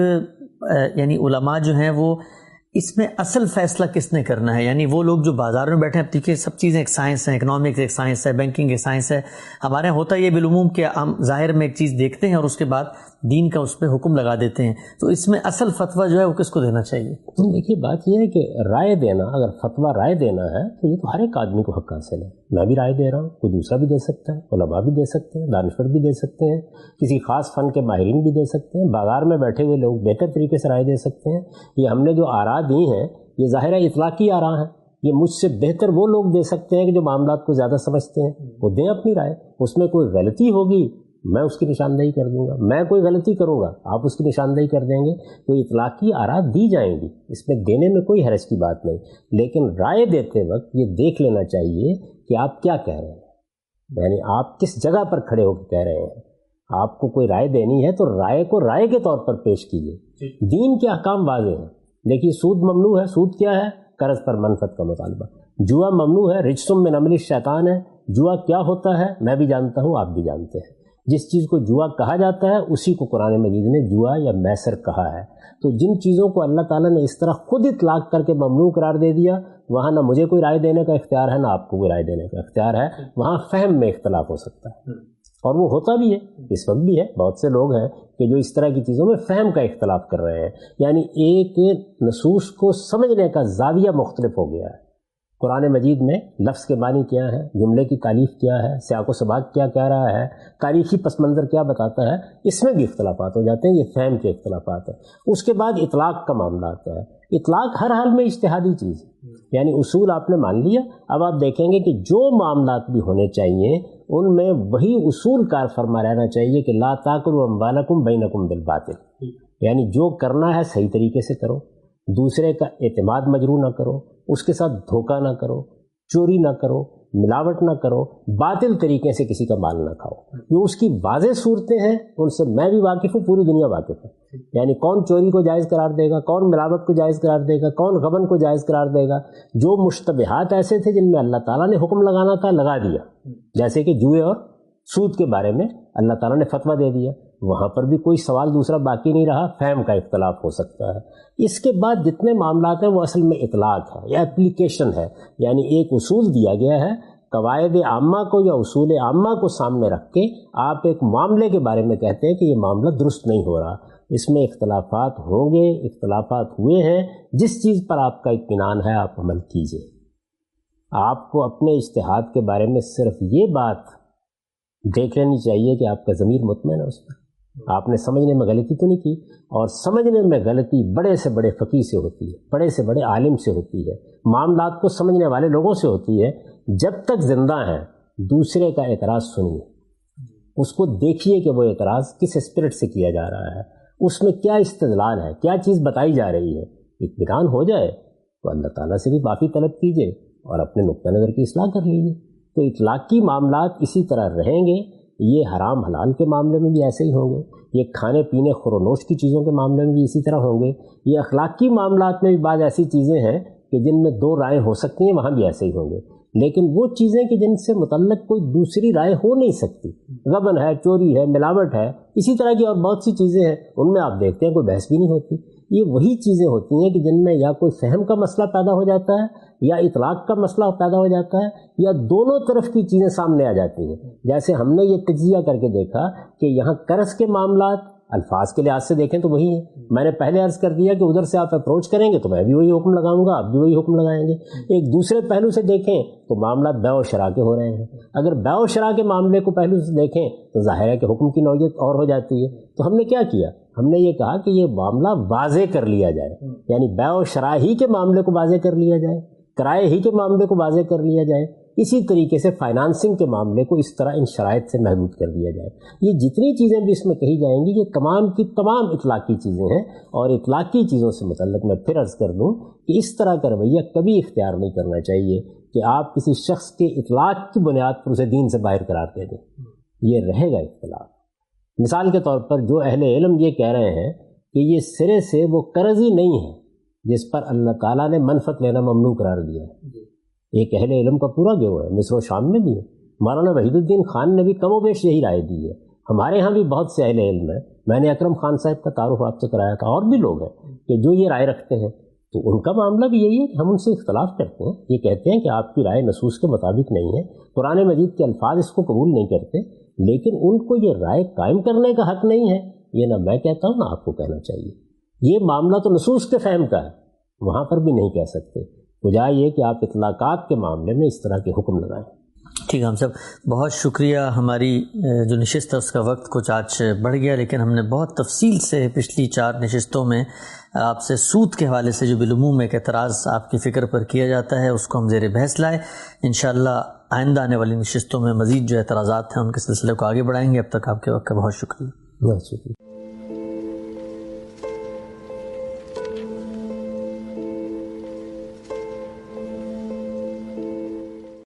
یعنی علماء جو ہیں وہ اس میں اصل فیصلہ کس نے کرنا ہے؟ یعنی وہ لوگ جو بازار میں بیٹھے ہیں، دیکھیے سب چیزیں ایک سائنس ہے، اکنامکس ایک سائنس ہے، بینکنگ ایک سائنس ہے. ہمارے یہاں ہوتا یہ بالعموم کہ ہم ظاہر میں ایک چیز دیکھتے ہیں اور اس کے بعد دین کا اس پہ حکم لگا دیتے ہیں. تو اس میں اصل فتویٰ جو ہے وہ کس کو دینا چاہیے؟ دیکھیے بات یہ ہے کہ رائے دینا، اگر فتویٰ رائے دینا ہے تو یہ تو ہر ایک آدمی کو حق حاصل ہے. میں بھی رائے دے رہا ہوں، کوئی دوسرا بھی دے سکتا ہے، علماء بھی دے سکتے ہیں، دانشور بھی دے سکتے ہیں، کسی خاص فن کے ماہرین بھی دے سکتے ہیں، بازار میں بیٹھے ہوئے لوگ بہتر طریقے سے رائے دے سکتے ہیں. یہ ہم نے جو آراء دی ہیں یہ ظاہر ہے اطلاقی آراء ہیں. یہ مجھ سے بہتر وہ لوگ دے سکتے ہیں کہ جو معاملات کو زیادہ سمجھتے ہیں، وہ دیں اپنی رائے. اس میں کوئی غلطی ہوگی میں اس کی نشاندہی کر دوں گا، میں کوئی غلطی کروں گا آپ اس کی نشاندہی کر دیں گے. تو اطلاقی آراء دی جائیں گی، اس میں دینے میں کوئی حرج کی بات نہیں. لیکن رائے دیتے وقت یہ دیکھ لینا چاہیے کہ آپ کیا کہہ رہے ہیں، یعنی آپ کس جگہ پر کھڑے ہو کے کہہ رہے ہیں. آپ کو کوئی رائے دینی ہے تو رائے کو رائے کے طور پر پیش کیجیے. دین کے احکام واضح ہیں. دیکھیے سود ممنوع ہے. سود کیا ہے؟ قرض پر منفعت کا مطالبہ. جوا ممنوع ہے، رجسم من عمل الشیطان ہے. جوا کیا ہوتا ہے میں بھی جانتا ہوں، آپ بھی جانتے ہیں. جس چیز کو جوا کہا جاتا ہے اسی کو قرآن مجید نے جوا یا میسر کہا ہے. تو جن چیزوں کو اللہ تعالیٰ نے اس طرح خود اطلاق کر کے ممنوع قرار دے دیا، وہاں نہ مجھے کوئی رائے دینے کا اختیار ہے نہ آپ کو کوئی رائے دینے کا اختیار ہے. وہاں فہم میں اختلاف ہو سکتا ہے، اور وہ ہوتا بھی ہے، اس وقت بھی ہے. بہت سے لوگ ہیں کہ جو اس طرح کی چیزوں میں فہم کا اختلاف کر رہے ہیں، یعنی ایک نصوص کو سمجھنے کا زاویہ مختلف ہو گیا ہے. قرآن مجید میں لفظ کے معنی کیا ہے، جملے کی تعلیف کیا ہے، سیاق و سباق کیا کہہ رہا ہے، تاریخی پس منظر کیا بتاتا ہے، اس میں بھی اختلافات ہو جاتے ہیں. یہ فہم کے اختلافات ہیں. اس کے بعد اطلاق کا معاملہ آتا ہے. اطلاق ہر حال میں اجتہادی چیز ہے، یعنی اصول آپ نے مان لیا. اب آپ دیکھیں گے کہ جو معاملات بھی ہونے چاہیے ان میں وہی اصول کار فرما رہنا چاہیے کہ لا تاکلوا اموالکم بینکم بالباطل، یعنی جو کرنا ہے صحیح طریقے سے کرو، دوسرے کا اعتماد مجروح نہ کرو، اس کے ساتھ دھوکہ نہ کرو، چوری نہ کرو، ملاوٹ نہ کرو، باطل طریقے سے کسی کا مال نہ کھاؤ. یہ اس کی واضح صورتیں ہیں، ان سے میں بھی واقف ہوں، پوری دنیا واقف ہے. یعنی کون چوری کو جائز قرار دے گا، کون ملاوٹ کو جائز قرار دے گا، کون غبن کو جائز قرار دے گا. جو مشتبہات ایسے تھے جن میں اللہ تعالیٰ نے حکم لگانا تھا لگا دیا، جیسے کہ جوئے اور سود کے بارے میں اللہ تعالیٰ نے فتویٰ دے دیا. وہاں پر بھی کوئی سوال دوسرا باقی نہیں رہا، فہم کا اختلاف ہو سکتا ہے۔ اس کے بعد جتنے معاملات ہیں وہ اصل میں اطلاق ہے یا اپلیکیشن ہے، یعنی ایک اصول دیا گیا ہے، قواعد عامہ کو یا اصول عامہ کو سامنے رکھ کے آپ ایک معاملے کے بارے میں کہتے ہیں کہ یہ معاملہ درست نہیں ہو رہا، اس میں اختلافات ہوں گے، اختلافات ہوئے ہیں، جس چیز پر آپ کا اطمینان ہے آپ عمل کیجئے۔ آپ کو اپنے اجتہاد کے بارے میں صرف یہ بات دیکھ لینی چاہیے کہ آپ کا ضمیر مطمئن ہے اس پر، آپ نے سمجھنے میں غلطی تو نہیں کی، اور سمجھنے میں غلطی بڑے سے بڑے فقیہ سے ہوتی ہے، بڑے سے بڑے عالم سے ہوتی ہے، معاملات کو سمجھنے والے لوگوں سے ہوتی ہے۔ جب تک زندہ ہیں دوسرے کا اعتراض سنیے، اس کو دیکھیے کہ وہ اعتراض کس اسپرٹ سے کیا جا رہا ہے، اس میں کیا استدلال ہے، کیا چیز بتائی جا رہی ہے۔ اطمینان ہو جائے تو اللہ تعالیٰ سے بھی معافی طلب کیجیے اور اپنے نقطہ نظر کی اصلاح کر لیجیے۔ تو اطلاقی معاملات اسی طرح رہیں گے، یہ حرام حلال کے معاملے میں بھی ایسے ہی ہوں گے، یہ کھانے پینے خور و نوش کی چیزوں کے معاملے میں بھی اسی طرح ہوں گے، یہ اخلاقی معاملات میں بھی بعض ایسی چیزیں ہیں کہ جن میں دو رائے ہو سکتی ہیں، وہاں بھی ایسے ہی ہوں گے۔ لیکن وہ چیزیں کہ جن سے متعلق کوئی دوسری رائے ہو نہیں سکتی، غبن ہے، چوری ہے، ملاوٹ ہے، اسی طرح کی اور بہت سی چیزیں ہیں، ان میں آپ دیکھتے ہیں کوئی بحث بھی نہیں ہوتی۔ یہ وہی چیزیں ہوتی ہیں کہ جن میں یا کوئی فہم کا مسئلہ پیدا ہو جاتا ہے، یا اطلاق کا مسئلہ پیدا ہو جاتا ہے، یا دونوں طرف کی چیزیں سامنے آ جاتی ہیں۔ جیسے ہم نے یہ تجزیہ کر کے دیکھا کہ یہاں قرض کے معاملات الفاظ کے لحاظ سے دیکھیں تو وہی ہیں۔ میں نے پہلے عرض کر دیا کہ ادھر سے آپ اپروچ کریں گے تو میں بھی وہی حکم لگاؤں گا، آپ بھی وہی حکم لگائیں گے۔ ایک دوسرے پہلو سے دیکھیں تو معاملات بیع و شراء کے ہو رہے ہیں، اگر بیع و شراء کے معاملے کو پہلو سے دیکھیں تو ظاہر ہے کہ حکم کی نوعیت اور ہو جاتی ہے۔ تو ہم نے کیا کیا، ہم نے یہ کہا کہ یہ معاملہ واضح کر لیا جائے، یعنی بیع و شراء ہی کے معاملے کو واضح کر لیا جائے، کرائے ہی کے معاملے کو واضح کر لیا جائے، اسی طریقے سے فائنانسنگ کے معاملے کو اس طرح ان شرائط سے محدود کر دیا جائے۔ یہ جتنی چیزیں بھی اس میں کہی جائیں گی یہ تمام کی تمام اطلاقی چیزیں ہیں، اور اطلاقی چیزوں سے متعلق میں پھر عرض کر دوں کہ اس طرح کا رویہ کبھی اختیار نہیں کرنا چاہیے کہ آپ کسی شخص کے اطلاق کی بنیاد پر اسے دین سے باہر قرار دے دیں، یہ رہے گا اختلاف۔ مثال کے طور پر جو اہل علم یہ کہہ رہے ہیں کہ یہ سرے سے وہ قرض ہی نہیں ہے جس پر اللہ تعالیٰ نے منفعت لینا ممنوع قرار دیا ہے، ایک اہل علم کا پورا گروہ ہے، مصر و شام میں بھی ہے، مولانا وحید الدین خان نے بھی کم و بیش یہی رائے دی ہے، ہمارے ہاں بھی بہت سے اہل علم ہیں، میں نے اکرم خان صاحب کا تعارف آپ سے کرایا تھا، اور بھی لوگ ہیں کہ جو یہ رائے رکھتے ہیں، تو ان کا معاملہ بھی یہی ہے کہ ہم ان سے اختلاف کرتے ہیں، یہ کہتے ہیں کہ آپ کی رائے نصوص کے مطابق نہیں ہے، قرآن مجید کے الفاظ اس کو قبول نہیں کرتے، لیکن ان کو یہ رائے قائم کرنے کا حق نہیں ہے، یہ نہ میں کہتا ہوں نہ آپ کو کہنا چاہیے۔ یہ معاملہ تو نصوص کے فہم کا ہے، وہاں پر بھی نہیں کہہ سکتے، بجائے یہ کہ آپ اطلاقات کے معاملے میں اس طرح کے حکم لگائیں۔ ٹھیک ہے، ہم سب بہت شکریہ۔ ہماری جو نشست ہے اس کا وقت کچھ آج بڑھ گیا، لیکن ہم نے بہت تفصیل سے پچھلی 4 نشستوں میں آپ سے سود کے حوالے سے جو بالعموم ایک اعتراض آپ کی فکر پر کیا جاتا ہے اس کو ہم زیر بحث لائے۔ انشاءاللہ آئندہ آنے والی نشستوں میں مزید جو اعتراضات ہیں ان کے سلسلے کو آگے بڑھائیں گے۔ اب تک آپ کے وقت کا بہت شکریہ۔ بہت شکریہ۔